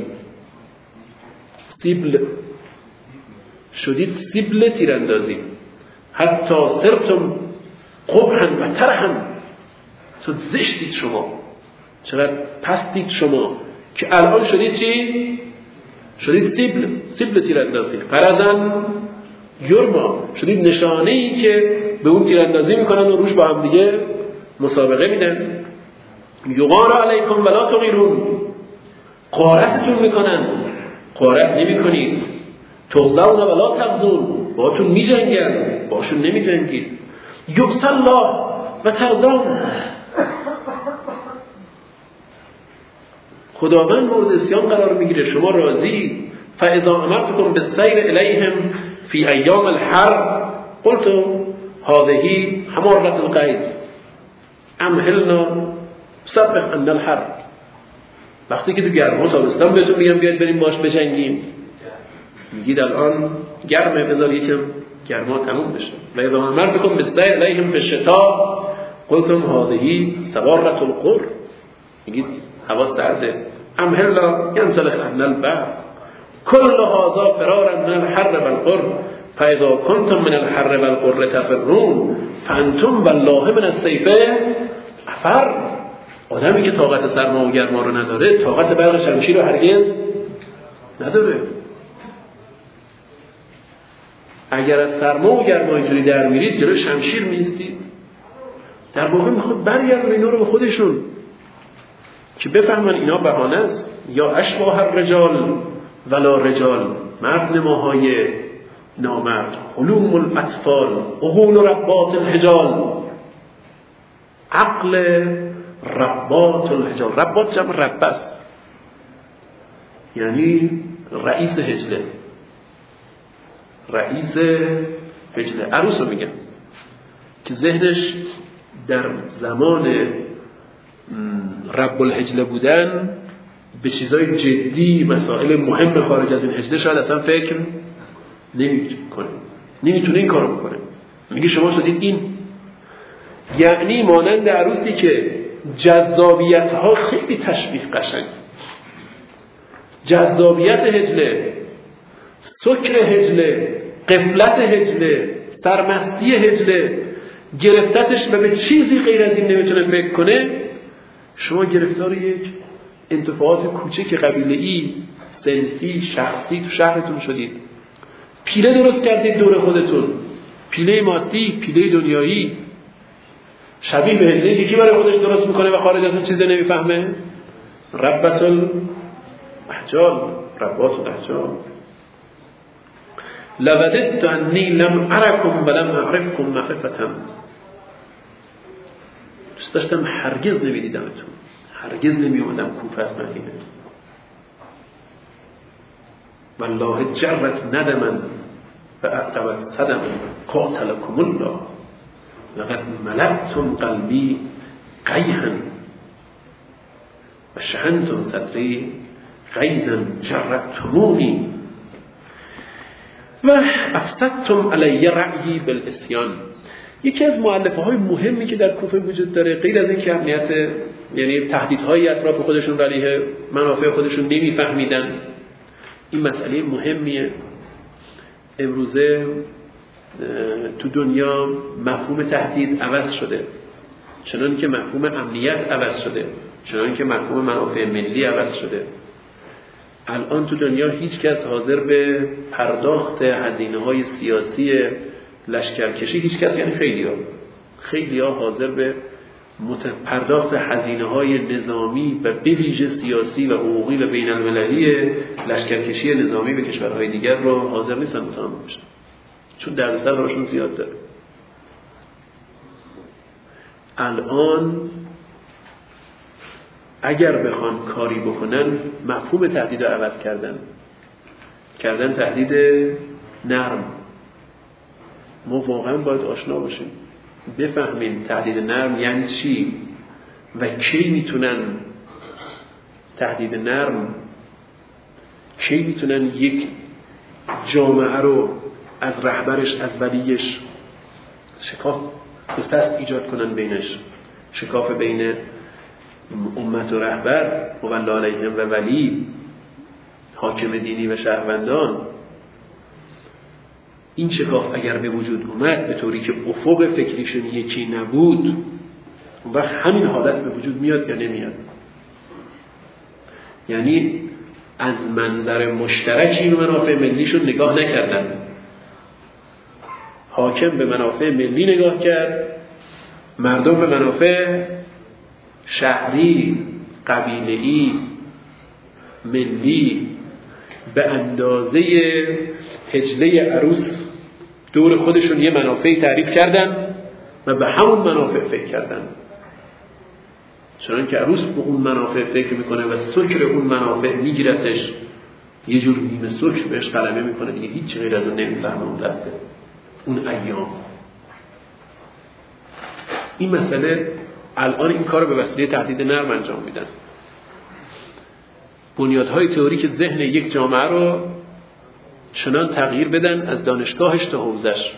سیبل شدید سیبل تیراندازی. حتی سرتم قبحا و ترحا، چون زشتید شما، چقدر پستید شما که الان شدید چی؟ شدید سیبل تیراندازی. غرضا یرما، شدید نشانه‌ای که به اون تیراندازی میکنن و روش با هم دیگه مسابقه میدن. یغار علیکم ولا تغیرون، غارتتون میکنن، غارت نمیکنید. تغزون ولا تغزون، باهاتون میجنگن، باشون نمیجنگید. یبس الله و ترضون، خداوند مورد عصیان قرار میگیره، شما راضی. فاذا امرتكم بالسير اليهم في ايام الحرب قلت هذه حمارة القيد امهلنا سبق ان الحرب. وقتی که تو گرما تابستان بهتون میگم بیاید بریم باش بجنگیم، میگید الان گرمه، بذار یکم گرما تموم بشه. و اذا امرتكم بالسير اليهم في الشتاء قلتم هذه سوارة القر، میگید هوا سرده. امهلنا ينسلخ عنا البحر كل هذا فرارا من الحر والقر فاذا كنتم من الحر والقر تفرون فانتم والله من السيف افر. آدمی که طاقت سرما و گرما رو نداره، طاقت برق شمشیر رو هرگز نداره. اگر از سرما و گرما اینجوری در میرید، جلو شمشیر میستید. در واقع میخواد برگردن اینا رو به خودشون که بفهمن اینا بهانه است. یا اشباه الرجال ولا رجال، مرد نماهای نامرد. حلوم الاطفال عقول ربات الحجال، عقل رباط الحجال. رباط جمع ربه است، یعنی رئیس حجله. رئیس حجله عروس رو میگن که ذهنش در زمان رب الحجله بودن به چیزای جدی، مسائل مهم خارج از این حجله شاید اصلا فکر نمیکنه، نمیتونه این کارو بکنه. میگه شما شدید این، یعنی مانند عروسی که جذابیت ها خیلی تشبیه قشنگ، جذابیت حجله، سکر حجله، غفلت حجله، سرمستی حجله گرفتتش و به چیزی غیر از این نمیتونه فکر کنه. شما گرفتار یک انتفاعات کوچک قبیله‌ای، صنفی، شخصی تو شهرتون شدید. پیله درست کردید دور خودتون، پیله مادی، پیله دنیایی، شبیه به حجله که برای خودش درست میکنه و خارج از اون چیزی نمیفهمه. ربات الاحجال، ربات الاحجال. لوددت انی لم ارکم ولم اعرفکم معرفة. دوست داشتم هرگز نمیدیدمتون، هرگز نمیومدم کوفه از مدینه. والله جرت ندما و اعقبت صدما قاتلکم الله لقد ملأتم قلبی قیحا و شحنتم صدری غیظا جرتمونی و افسدتم علی رأیی بالعصیان. یکی از مؤلفه های مهمی که در کوفه وجود داره، غیر از این که امنیت، یعنی تهدیدهای اطراف خودشون علیه منافع خودشون نمیفهمیدن، این مسئله مهمیه. امروزه تو دنیا مفهوم تهدید عوض شده، چنان که مفهوم امنیت عوض شده، چنان که مفهوم منافع ملی عوض شده. الان تو دنیا هیچ کس حاضر به پرداخت هزینه‌های سیاسی لشکرکشی، هیچ کس، یعنی خیلی ها حاضر به پرداخت هزینه‌های نظامی و به ویژه سیاسی و حقوقی و بین المللی لشکرکشی نظامی به کشورهای دیگر رو حاضر نیستن متحمل بشن، چون دردسر براشون زیاد داره. الان اگر بخوان کاری بکنن، مفهوم تهدید رو عوض کردن تهدید نرم. ما واقعا باید آشنا باشیم، بفهمیم تهدید نرم یعنی چی و کی میتونن تهدید نرم، کی میتونن یک جامعه رو از رهبرش، از ولیش شکاف ایجاد کنن، بینش شکاف بین امت و رهبر و والله علیهم و ولی، حاکم دینی و شهروندان. این شکاف اگر به وجود اومد به طوری که افق فکریشون یکی نبود، اون وقت همین حالت به وجود میاد یا نمیاد. یعنی از منظر مشترک این منافع ملیشون نگاه نکردن، حاکم به منافع ملی نگاه کرد، مردم به منافع شهری، قبیله‌ای، ملی. به اندازه حجله عروس دور خودشون یه منافعی تعریف کردن و به همون منافع فکر کردن، چون که عروس به اون منافع فکر میکنه و سکر اون منافع میگیرتش، یه جور نیمه سکر بهش غلبه میکنه دیگه، هیچ غیر از اون نمیفهمه اون لحظه، اون ایام. این مسئله الان این کار رو به وسیله تهدید نرم انجام میدن. بنیادهای تئوریک ذهن یک جامعه رو چنان تغییر بدن از دانشگاهش تا حوزش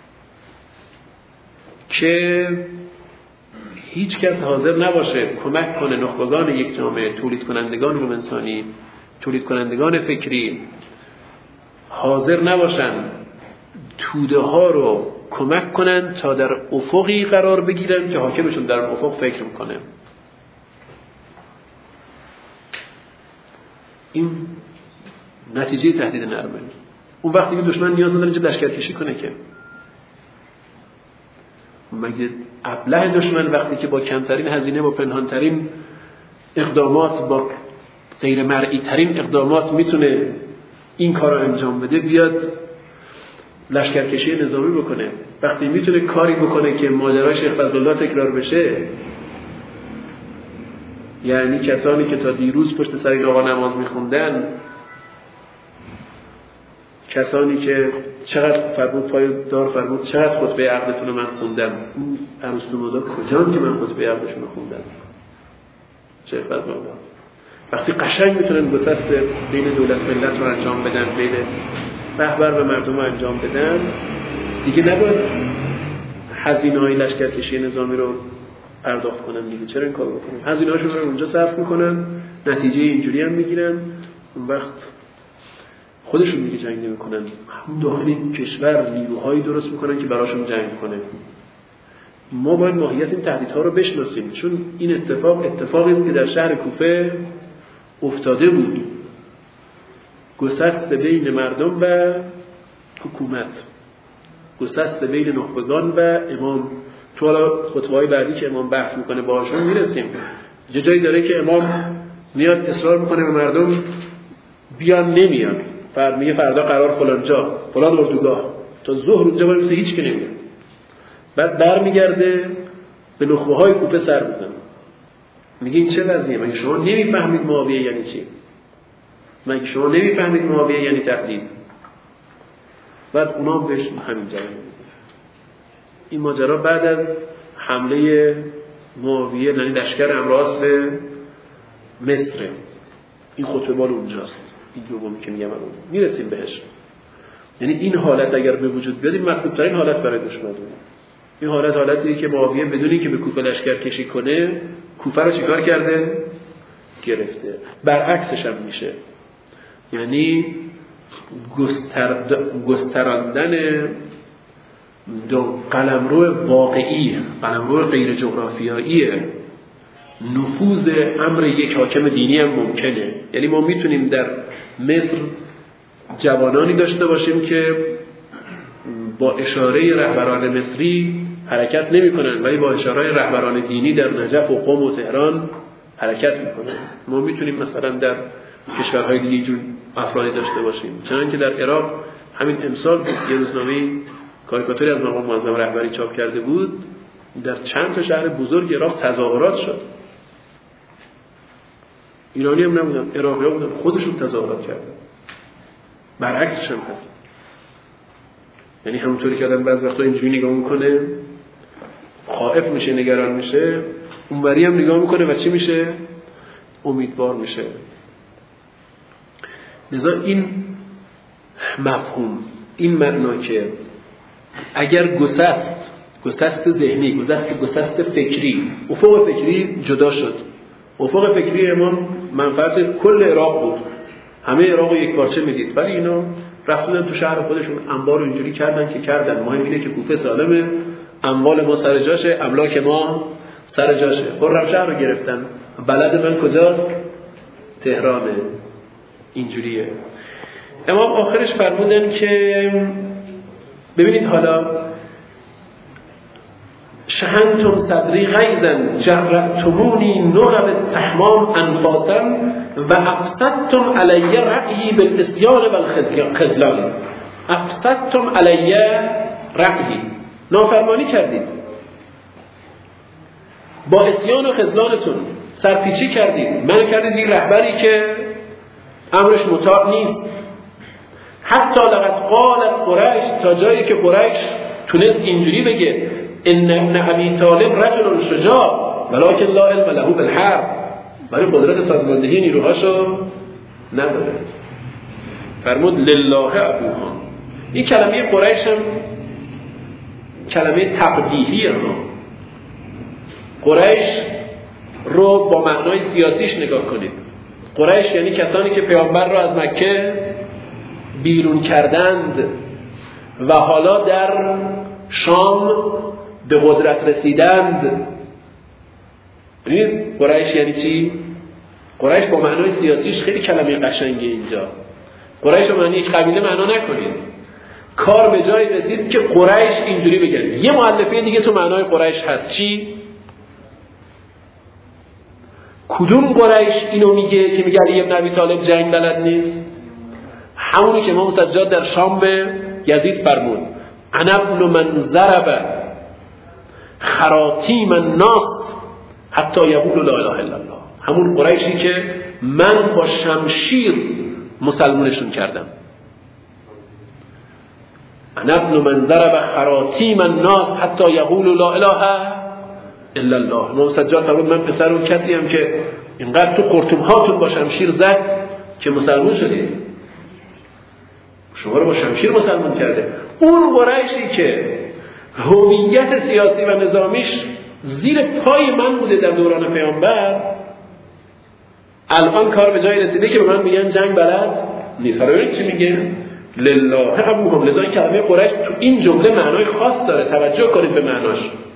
که هیچ کس حاضر نباشه کمک کنه نخبگان یک جامعه، تولید کنندگان علوم انسانی، تولید کنندگان فکری، حاضر نباشن توده ها رو کمک کنن تا در افقی قرار بگیرن که حاکمشون در افق فکر میکنه. این نتیجه تهدید نرمه. اون وقتی که دشمن نیاز نداره اینجا لشکرکشی کنه که مگه ابله دشمن وقتی که با کمترین هزینه، با پنهانترین اقدامات، با غیر مرئی ترین اقدامات میتونه این کار رو انجام بده، بیاد لشکرکشی نظامی بکنه؟ وقتی میتونه کاری بکنه که ماجرای شیخ فضلالله تکرار بشه، یعنی کسانی که تا دیروز پشت سر این آقا نماز میخوندن، کسانی که چقدر فرمود پای دار فرمود چقدر خطبه عقدتون رو من خوندم، اون ارسطومادا کجان که من خطبه عقدشون رو خوندم؟ چه فضل الله. وقتی قشنگ میتونن گسست بین دولت ملت رو انجام بدن، بین رهبر و مردم رو انجام بدن، دیگه نباید هزینه‌های لشکرکشی نظامی رو پرداخت کنن دیگه. چرا این کارو بکنن؟ هزینه‌هاشون رو اونجا صرف میکنن، نتیجه اینجوری هم میگیرن، اون وقت خودشون دیگه جنگ نمیکنن، همون داخل کشور نیروهایی درست میکنن که براشون جنگ کنه. ما باید ماهیت این تهدیدها رو بشناسیم، چون این اتفاقی است که در شهر کوفه افتاده بود، گسست بین مردم و حکومت، گسست بین نخبگان و امام. تو حالا خطبه‌های بعدی که امام بحث میکنه باهاشون میرسیم. یه جایی داره که امام میاد اصرار میکنه به مردم بیان، نمیان، میگه فردا قرار فلان جا، فلان اردوگاه، تا ظهر اونجا وایسه هیچ کی نمیاد. بعد برمیگرده به نخبه‌های کوفه سر میزنه، میگه این چه وضعیه؟ مگه شما نمیفهمید معاویه یعنی چی؟ مگه شما نمیفهمید معاویه یعنی تهدید؟ بعد اونا بهش همین جواب میدن. این ماجرا بعد از حمله معاویه، یعنی لشکر امراض به مصر، این خطبه مال اونجاست. این دومی که میگم اون میرسیم بهش. یعنی این حالت اگر به وجود بیاد، این مطلوب ترین حالت برای دشمن. این حالتیه که معاویه بدونی که به کوفه لشکر کشی کنه، کوفه رو چیکار کرده؟ گرفته. برعکسش هم میشه، یعنی گستراندن قلمرو واقعی، قلمرو غیر جغرافیایی نفوذ امر یک حاکم دینی هم ممکنه. یعنی ما میتونیم در مصر جوانانی داشته باشیم که با اشاره رهبران مصری حرکت نمی کنن، ولی با اشاره رهبران دینی در نجف و قم و تهران حرکت میکنن. ما میتونیم مثلا در کشورهای دیگه اینجور افرادی داشته باشیم. چنانکه در عراق همین امسال یه روزنامه کاریکاتوری از مقام معظم رهبری چاپ کرده بود، در چند تا شهر بزرگ عراق تظاهرات شد. ایرانی هم نبودن، عراقی‌ها بودن، خودشون تظاهرات کردن. برعکسش هم هست. یعنی همونطوری که آدم بعضی وقتا اینجوری نگاه میکنه، خائف میشه، نگران میشه، اونوری هم نگاه میکنه و چی میشه؟ امیدوار میشه. لذا این مفهوم، این معنا که اگر گسست ذهنی، گسست فکری، افق فکری جدا شد. افق فکری امام منفعت کل عراق بود، همه عراق رو یک پارچه میدید، ولی اینا رفتن تو شهر خودشون انبار اینجوری کردن که کردن. مهم اینه که کوفه سالمه، اموال ما سر جاشه، املاک ما سر جاشه. خرمشهر رو گرفتن. بلد من کجاست؟ تهرانه. اینجوریه. امام آخرش فرمودن که ببینید حالا شهنتم صدری غیظا جرأتمونی نغب التحمام انفاسا و افسدتم علی رأیی بالاسیان والخذلان. افسدتم علی رأیی، نافرمانی کردید، با اسیان و خذلانتون سرپیچی کردید، من کردید یک رهبری که امرش مطاع نیست. حتی لقد قالت قریش، تا جایی که قریش تونست اینجوری بگه ان ابن ابی طالب رجل شجاع ولکن لا علم له بالحرب، ولی قدرت سازماندهی نیروهاشو نداره. فرمود لله ابوها. این کلمه قریش هم کلمه تقدیحیه. قریش رو با معنای سیاسیش نگاه کنید. قریش یعنی کسانی که پیامبر رو از مکه بیرون کردند و حالا در شام به قدرت رسیدند. ببینید قریش یعنی چی؟ قریش با معنای سیاسیش خیلی کلمه قشنگه اینجا. قریش رو معنی یک قبیله معنا نکنید. کار به جای رسید که قریش اینجوری بگن. یه مؤلفه دیگه تو معنای قریش هست. چی؟ کدوم قریش اینو میگه که میگه علی ابن ابی طالب جنگ بلد نیست؟ همونی که امام سجاد در شام به یزید فرمود انا ابن من ضرب خراطیم الناس حتی یقول لا اله الا الله. همون قریشی که من با شمشیر مسلمونشون کردم. انا ابن من ضرب خراطیم الناس حتی یقولوا لا اله الا الله. امام سجاد فرمود من پسر اون کسی ام که اینقدر تو خرطوم هاتون با شمشیر زد که مسلمون شدید. شما رو با شمشیر مسلمان کرده. اون قریشی که هویت سیاسی و نظامیش زیر پای من بوده در دوران پیامبر، الان کار به جایی رسیده که به من میگن جنگ بلد نیست. حالا ببینید چی میگه؟ لله ابوهم. لذا این کلمه قریش تو این جمله معنای خاص داره، توجه کنید به معناش.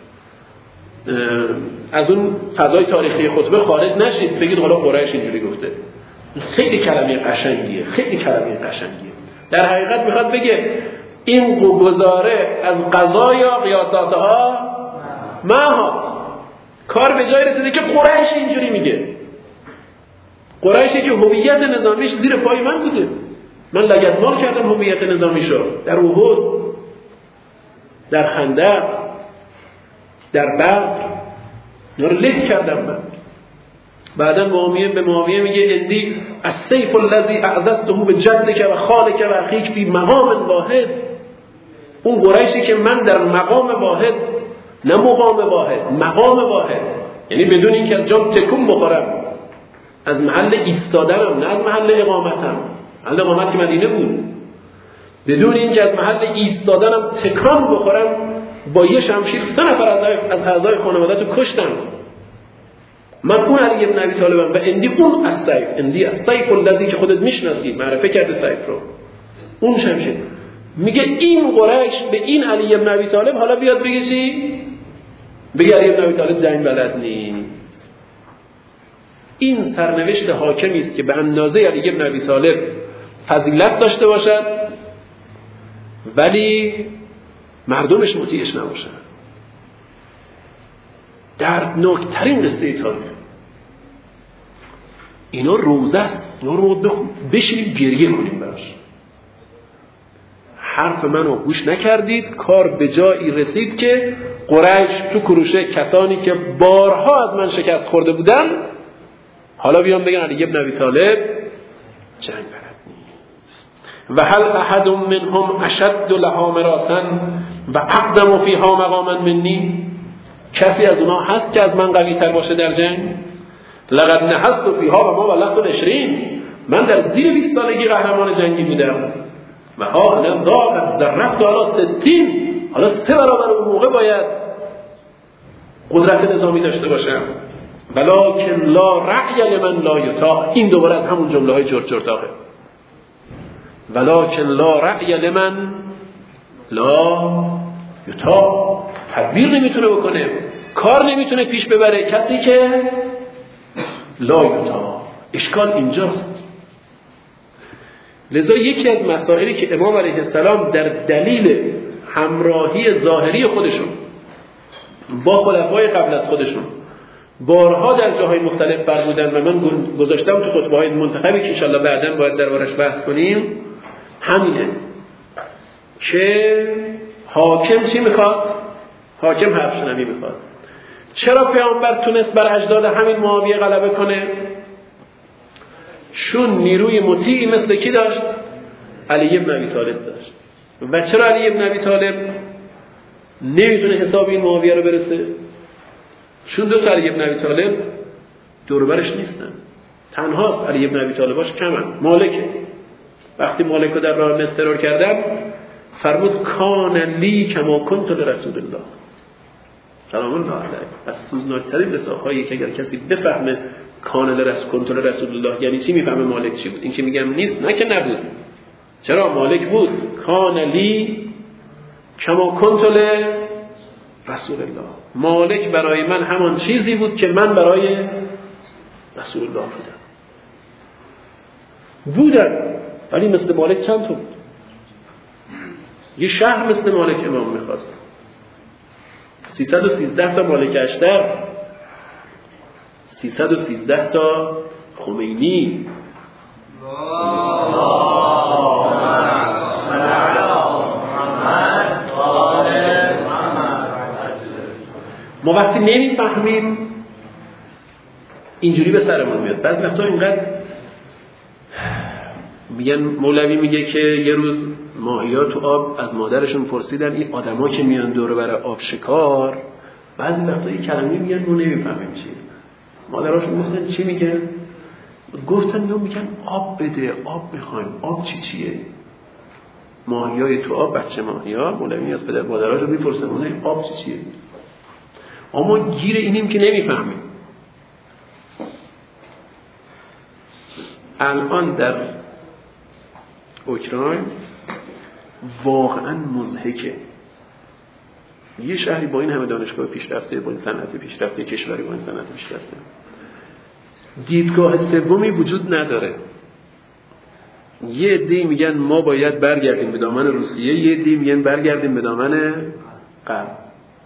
از اون فضای تاریخی خطبه خارج نشید بگید حالا قریش اینجوری گفته. خیلی کلمه قشنگیه، خیلی کلمه قشنگیه. در حقیقت میخواد بگه این گذاره از قضایا قیاساتها ماها. کار به جای رسیده که قریش اینجوری میگه. قریشی که هویت نظامیش زیر پای من بوده، من لگدمال کردم هویت نظامیشو در احد، در خندق، در بدر، اینا رو له کردم من. بعدا معاویه به معاویه میگه اندی السیف الذی اعززته بجدک و خالک و اخیک فی مقام واحد. اون قریشی که من در مقام واحد، نه مقام واحد، مقام واحد، یعنی بدون اینکه از جام تکون بخورم، از محل ایستادنم، نه از محل اقامتم. محل اقامت که مدینه بود. بدون اینکه از محل ایستادنم تکان بخورم، با یه شمشیر 3 نفر از اعضای خانواده تو کشتم. من اون علی ابن ابی طالبم و اندی اون السیف، اندی السیف الذی که خودت میشناسی، معرفه کرده سیف رو، اون شمشیر. میگه این قریش به این علی ابن ابی طالب حالا بیاد بگه چی؟ بگه علی ابن ابی طالب جنگ بلد نیست. این سرنوشت حاکمی است که به اندازه علی ابن ابی طالب فضیلت داشته باشد ولی مردمش مطیعش نباشن. دردناکترین قصه تاریخ. اینا روزه است، اینا رو بشینیم گریه کنیم براش. حرف منو گوش نکردید، کار به جایی رسید که قریش تو کروشه کسانی که بارها از من شکست خورده بودن حالا بیان بگن علی ابن ابی طالب جنگ بلد نیست. و هل احد منهم اشد لها مراسا و اقدم فیها مقاما منی. کسی از اونها هست که از من قوی تر باشه در جنگ؟ لقد نحست فیها و ما بلغت 20. من در زیر 20 سالگی قهرمان جنگی بودم. و ها انا ضاقت ذرفت علی 60. حالا 3 برابر اون موقع باید قدرت نظامی داشته باشم. ولکن لا رعی لمن لا یطاع. این دوباره از همون جمله های جورج چرتاقه. ولکن لا رعی لمن لا یطاع. تدبیر نمیتونه بکنه، کار نمیتونه پیش ببره کسی که لا یطاع. اشکال اینجاست. لذا یکی از مسائلی که امام علیه السلام در دلیل همراهی ظاهری خودشون با خلفای قبل از خودشون بارها در جاهای مختلف فرمودن و من گذاشتم تو خطبه‌های منتخبی که انشالله بعداً باید دربارش بحث کنیم، همینه که حاکم چی میخواد؟ حاکم حرف شنوی میخواد. چرا پیامبر تونست بر اجداد همین معاویه غلبه کنه؟ چون نیروی مطیعی مثل کی داشت؟ علی ابن ابی طالب داشت. و چرا علی ابن ابی طالب نمیتونه حساب این معاویه رو برسه؟ چون 2 تا علی ابن ابی طالب دوربرش نیستن، تنهاست. علی ابن ابی طالباش کمن. مالکه. وقتی مالک رو در راه مسترور کردن فرمود کان لی کما کنت لرسول الله سلام الله علیه. از سوزناکترین لساق‌هایی که اگر کسی بفهمه کان کنت لرسول الله یعنی چی، میفهمه مالک چی بود. این که میگم نیست، نه که نبود. چرا مالک بود. کان لی کما کنت لرسول الله. مالک برای من همان چیزی بود که من برای رسول الله بودم. ولی مثل مالک چند تا بود؟ یه شهر مثل مالک امام میخواست. 313 تا مالک اشتر، 313 تا خمینی. ما وقتی نمیفهمیم اینجوری به سرمون میاد. بعضی وقتا اینقدر میگن، مولوی میگه که یه روز ماهی‌ها تو آب از مادرشون پرسیدن این آدما که میان دور برای آب شکار، بعضی وقتا یه کلمه میگن ما نمیفهمیم چی. مادراشون گفتن چی میگن؟ گفتن میگن آب بده، آب میخوایم. آب چیه؟ ماهیای تو آب، بچه ماهی‌ها، مولوی از پدر مادراشون میپرسن اون آب چیه؟ اما گیر اینیم که نمیفهمیم. الان در اوکراین واقعا مضحکه. یه شهری با این همه دانشگاه پیشرفته، با این صنعت پیشرفته، کشوری با این صنعت پیشرفته، دیدگاه سومی وجود نداره. یه عده‌ای میگن ما باید برگردیم به دامن روسیه، یه عده‌ای میگن برگردیم به دامن غرب.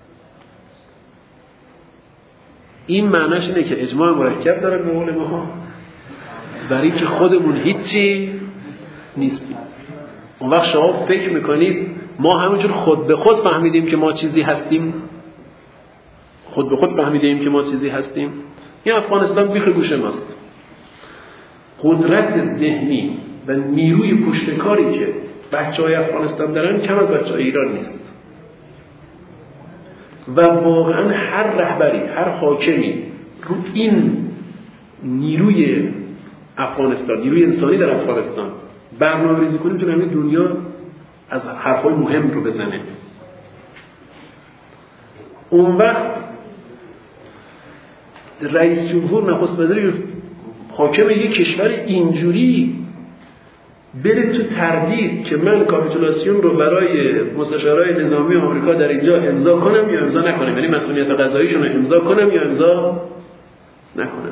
این معناش اینه که اجماع مرکب داره به قول ما، برای که خودمون هیچی نیستیم. اون وقت شما فکر میکنید ما همونجور خود به خود فهمیدیم که ما چیزی هستیم؟ خود به خود فهمیدیم که ما چیزی هستیم؟ این افغانستان بیخ گوش ماست. قدرت ذهنی و نیروی پشتکاری که بچه‌های افغانستان دارن کم از بچه‌های ایران نیست. و واقعا هر رهبری، هر حاکمی رو این نیروی افغانستان، نیروی انسانی در افغانستان برنامه‌ریزی کنه، میتونه همین دنیا از حرفای مهم رو بزنه. اون وقت رئیس جمهور، نخست وزیر، حاکم یک کشور اینجوری بره تو تردید که من کاپیتولاسیون رو برای مستشارای نظامی آمریکا در اینجا امضا کنم یا امضا نکنم، یعنی مسئولیت قضاییشون رو امضا کنم یا امضا نکنم.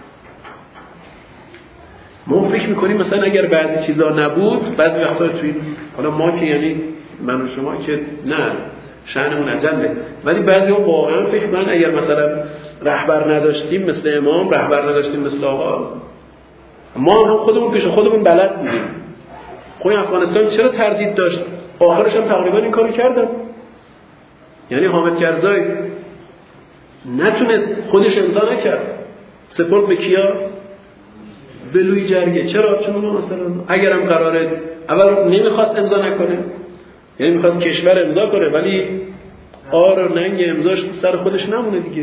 ما فکر میکنیم مثلا اگر بعضی چیزا نبود، بعضی وقتا توی حالا ما که یعنی من و شما که نه شأنمون عجله، ولی بعضی ها واقعا فکر میکنن اگر مثلا رهبر نداشتیم مثل امام، رهبر نداشتیم مثل آقا، ما هم خودمون پیش خودمون بلد بودیم. خود افغانستان چرا تردید داشت؟ آخرش هم تقریبا این کارو کردن. یعنی حامد کرزای نتونست، خودش امضا نکرد، سپرد به کیا؟ به لوی جرگه. چرا؟ چون مثلا اگرم قراره اول نمیخواست امضا نکنه، یعنی میخواست کشور امضا کنه، ولی آر و ننگ امضاش سر خودش نمونه دیگه.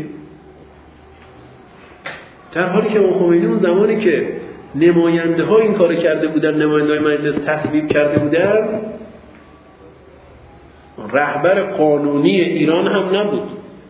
در حالی که خمینی اون زمانی که نماینده ها این کار کرده بودن، نماینده های مجلس تصویب کرده بودن، رهبر قانونی ایران هم نبود.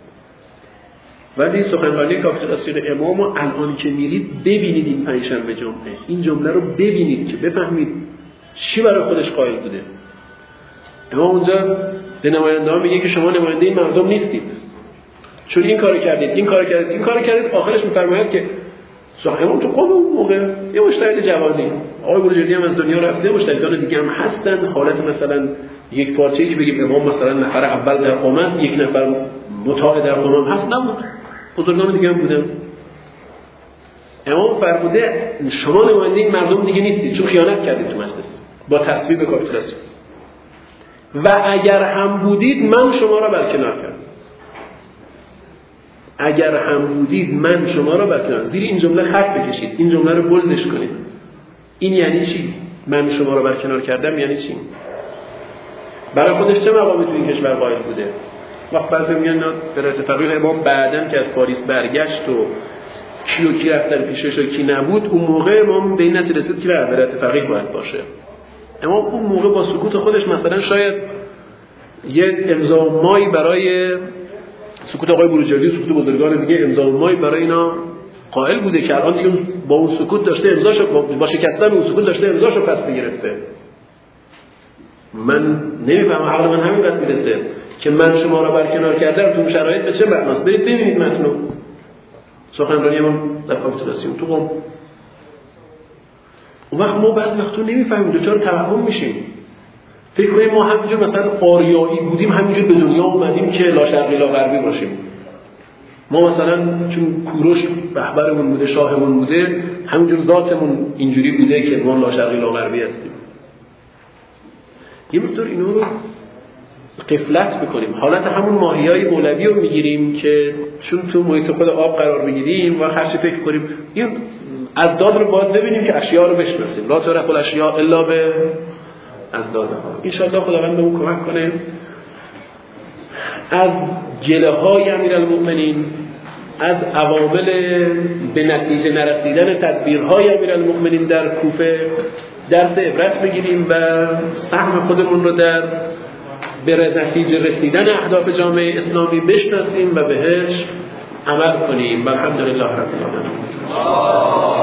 ولی سخنرانی کاپیتولاسیون امام الان که میرید ببینید، این پنجشنبه جمعه این جمله رو ببینید که بفهمید چی برای خودش قائل بوده. امام اونجا به نماینده ها میگه که شما نماینده این مردم نیستید، چون این کارو کردید، این کارو کردید، این کارو کردید. آخرش میفرماید که امام تو قوم اون موقع یه مجتهد جوانی، آقای بروجردی هم از دنیا رفته، مجتهدان دیگه هم هستن. حالت مثلا یک پارچه‌ای که بگیم امام مثلا نفر اول در قوم است، یک نفر مطاع در قوم هست، نبود. بزرگان دیگه هم بودن. امام فرموده شما نماینده این مردم دیگه نیستید، چون خیانت کردید تو مجلس با تصویب کاپیتولاسیون، و اگر هم بودید من شما را برکنار کردم. اگر هم بودید من شما را برکنار. زیر این جمله خط بکشید، این جمله رو بولدش کنید. این یعنی چی؟ من شما را برکنار کردم یعنی چی؟ برای خودش چه مقامی تو این کشور قائل بوده؟ وقت بعضی میگن ولایت فقیه امام بعدن که از پاریس برگشت و کی رفتن پیشش و کی نبود، اون موقع امام به این نتیجه رسید که ولایت فقیه باید باشه. امام اون موقع با سکوت خودش مثلا شاید یه امضا مایی برای سکوت آقای بروجردی، سکوت بزرگان دیگه، امضا مایی برای اینا قائل بوده که الان دیگه با اون سکوت داشته امضاشو، با شکستن اون سکوت داشته امضاشو پس میگرفته. من نمیفهمم، عقل من همین قد میرسه که من شما را برکنار کردم تو شرایط به چه معناست؟ برید ببینید متنو. سخنرانی من در کاپیتولاسیون تو قم. اون وقت ما بعضی وقتا نمیفهمیم، دچار توهم میشیم. فکر کنیم ما همینجور مثلا آریایی بودیم، همینجور به دنیا اومدیم که لا شرقی لا غربی باشیم. ما مثلا چون کوروش رهبرمون بوده، شاهمون بوده، همینجور ذاتمون اینجوری بوده که ما لا شرقی لا غربی هستیم. یه مقدار اینا رو غفلت بکنیم، حالت همون ماهیای مولوی رو میگیریم که چون تو محیط خود آب قرار بگیریم و هر چی فکر کنیم، این اضداد رو باید ببینیم که اشیاء رو بشناسیم. لا تعرف الاشیاء الا به اضدادها. ان شاء الله خداوند بهمون کمک کنه از گله های امیرالمؤمنین، از عوامل به نتیجه نرسیدن تدبیرهای امیرالمؤمنین در کوفه درس عبرت بگیریم و سهم خودمون رو در به نتیجه رسیدن اهداف جامعه اسلامی بشناسیم و بهش عمل کنیم. الحمدلله رب العالمین.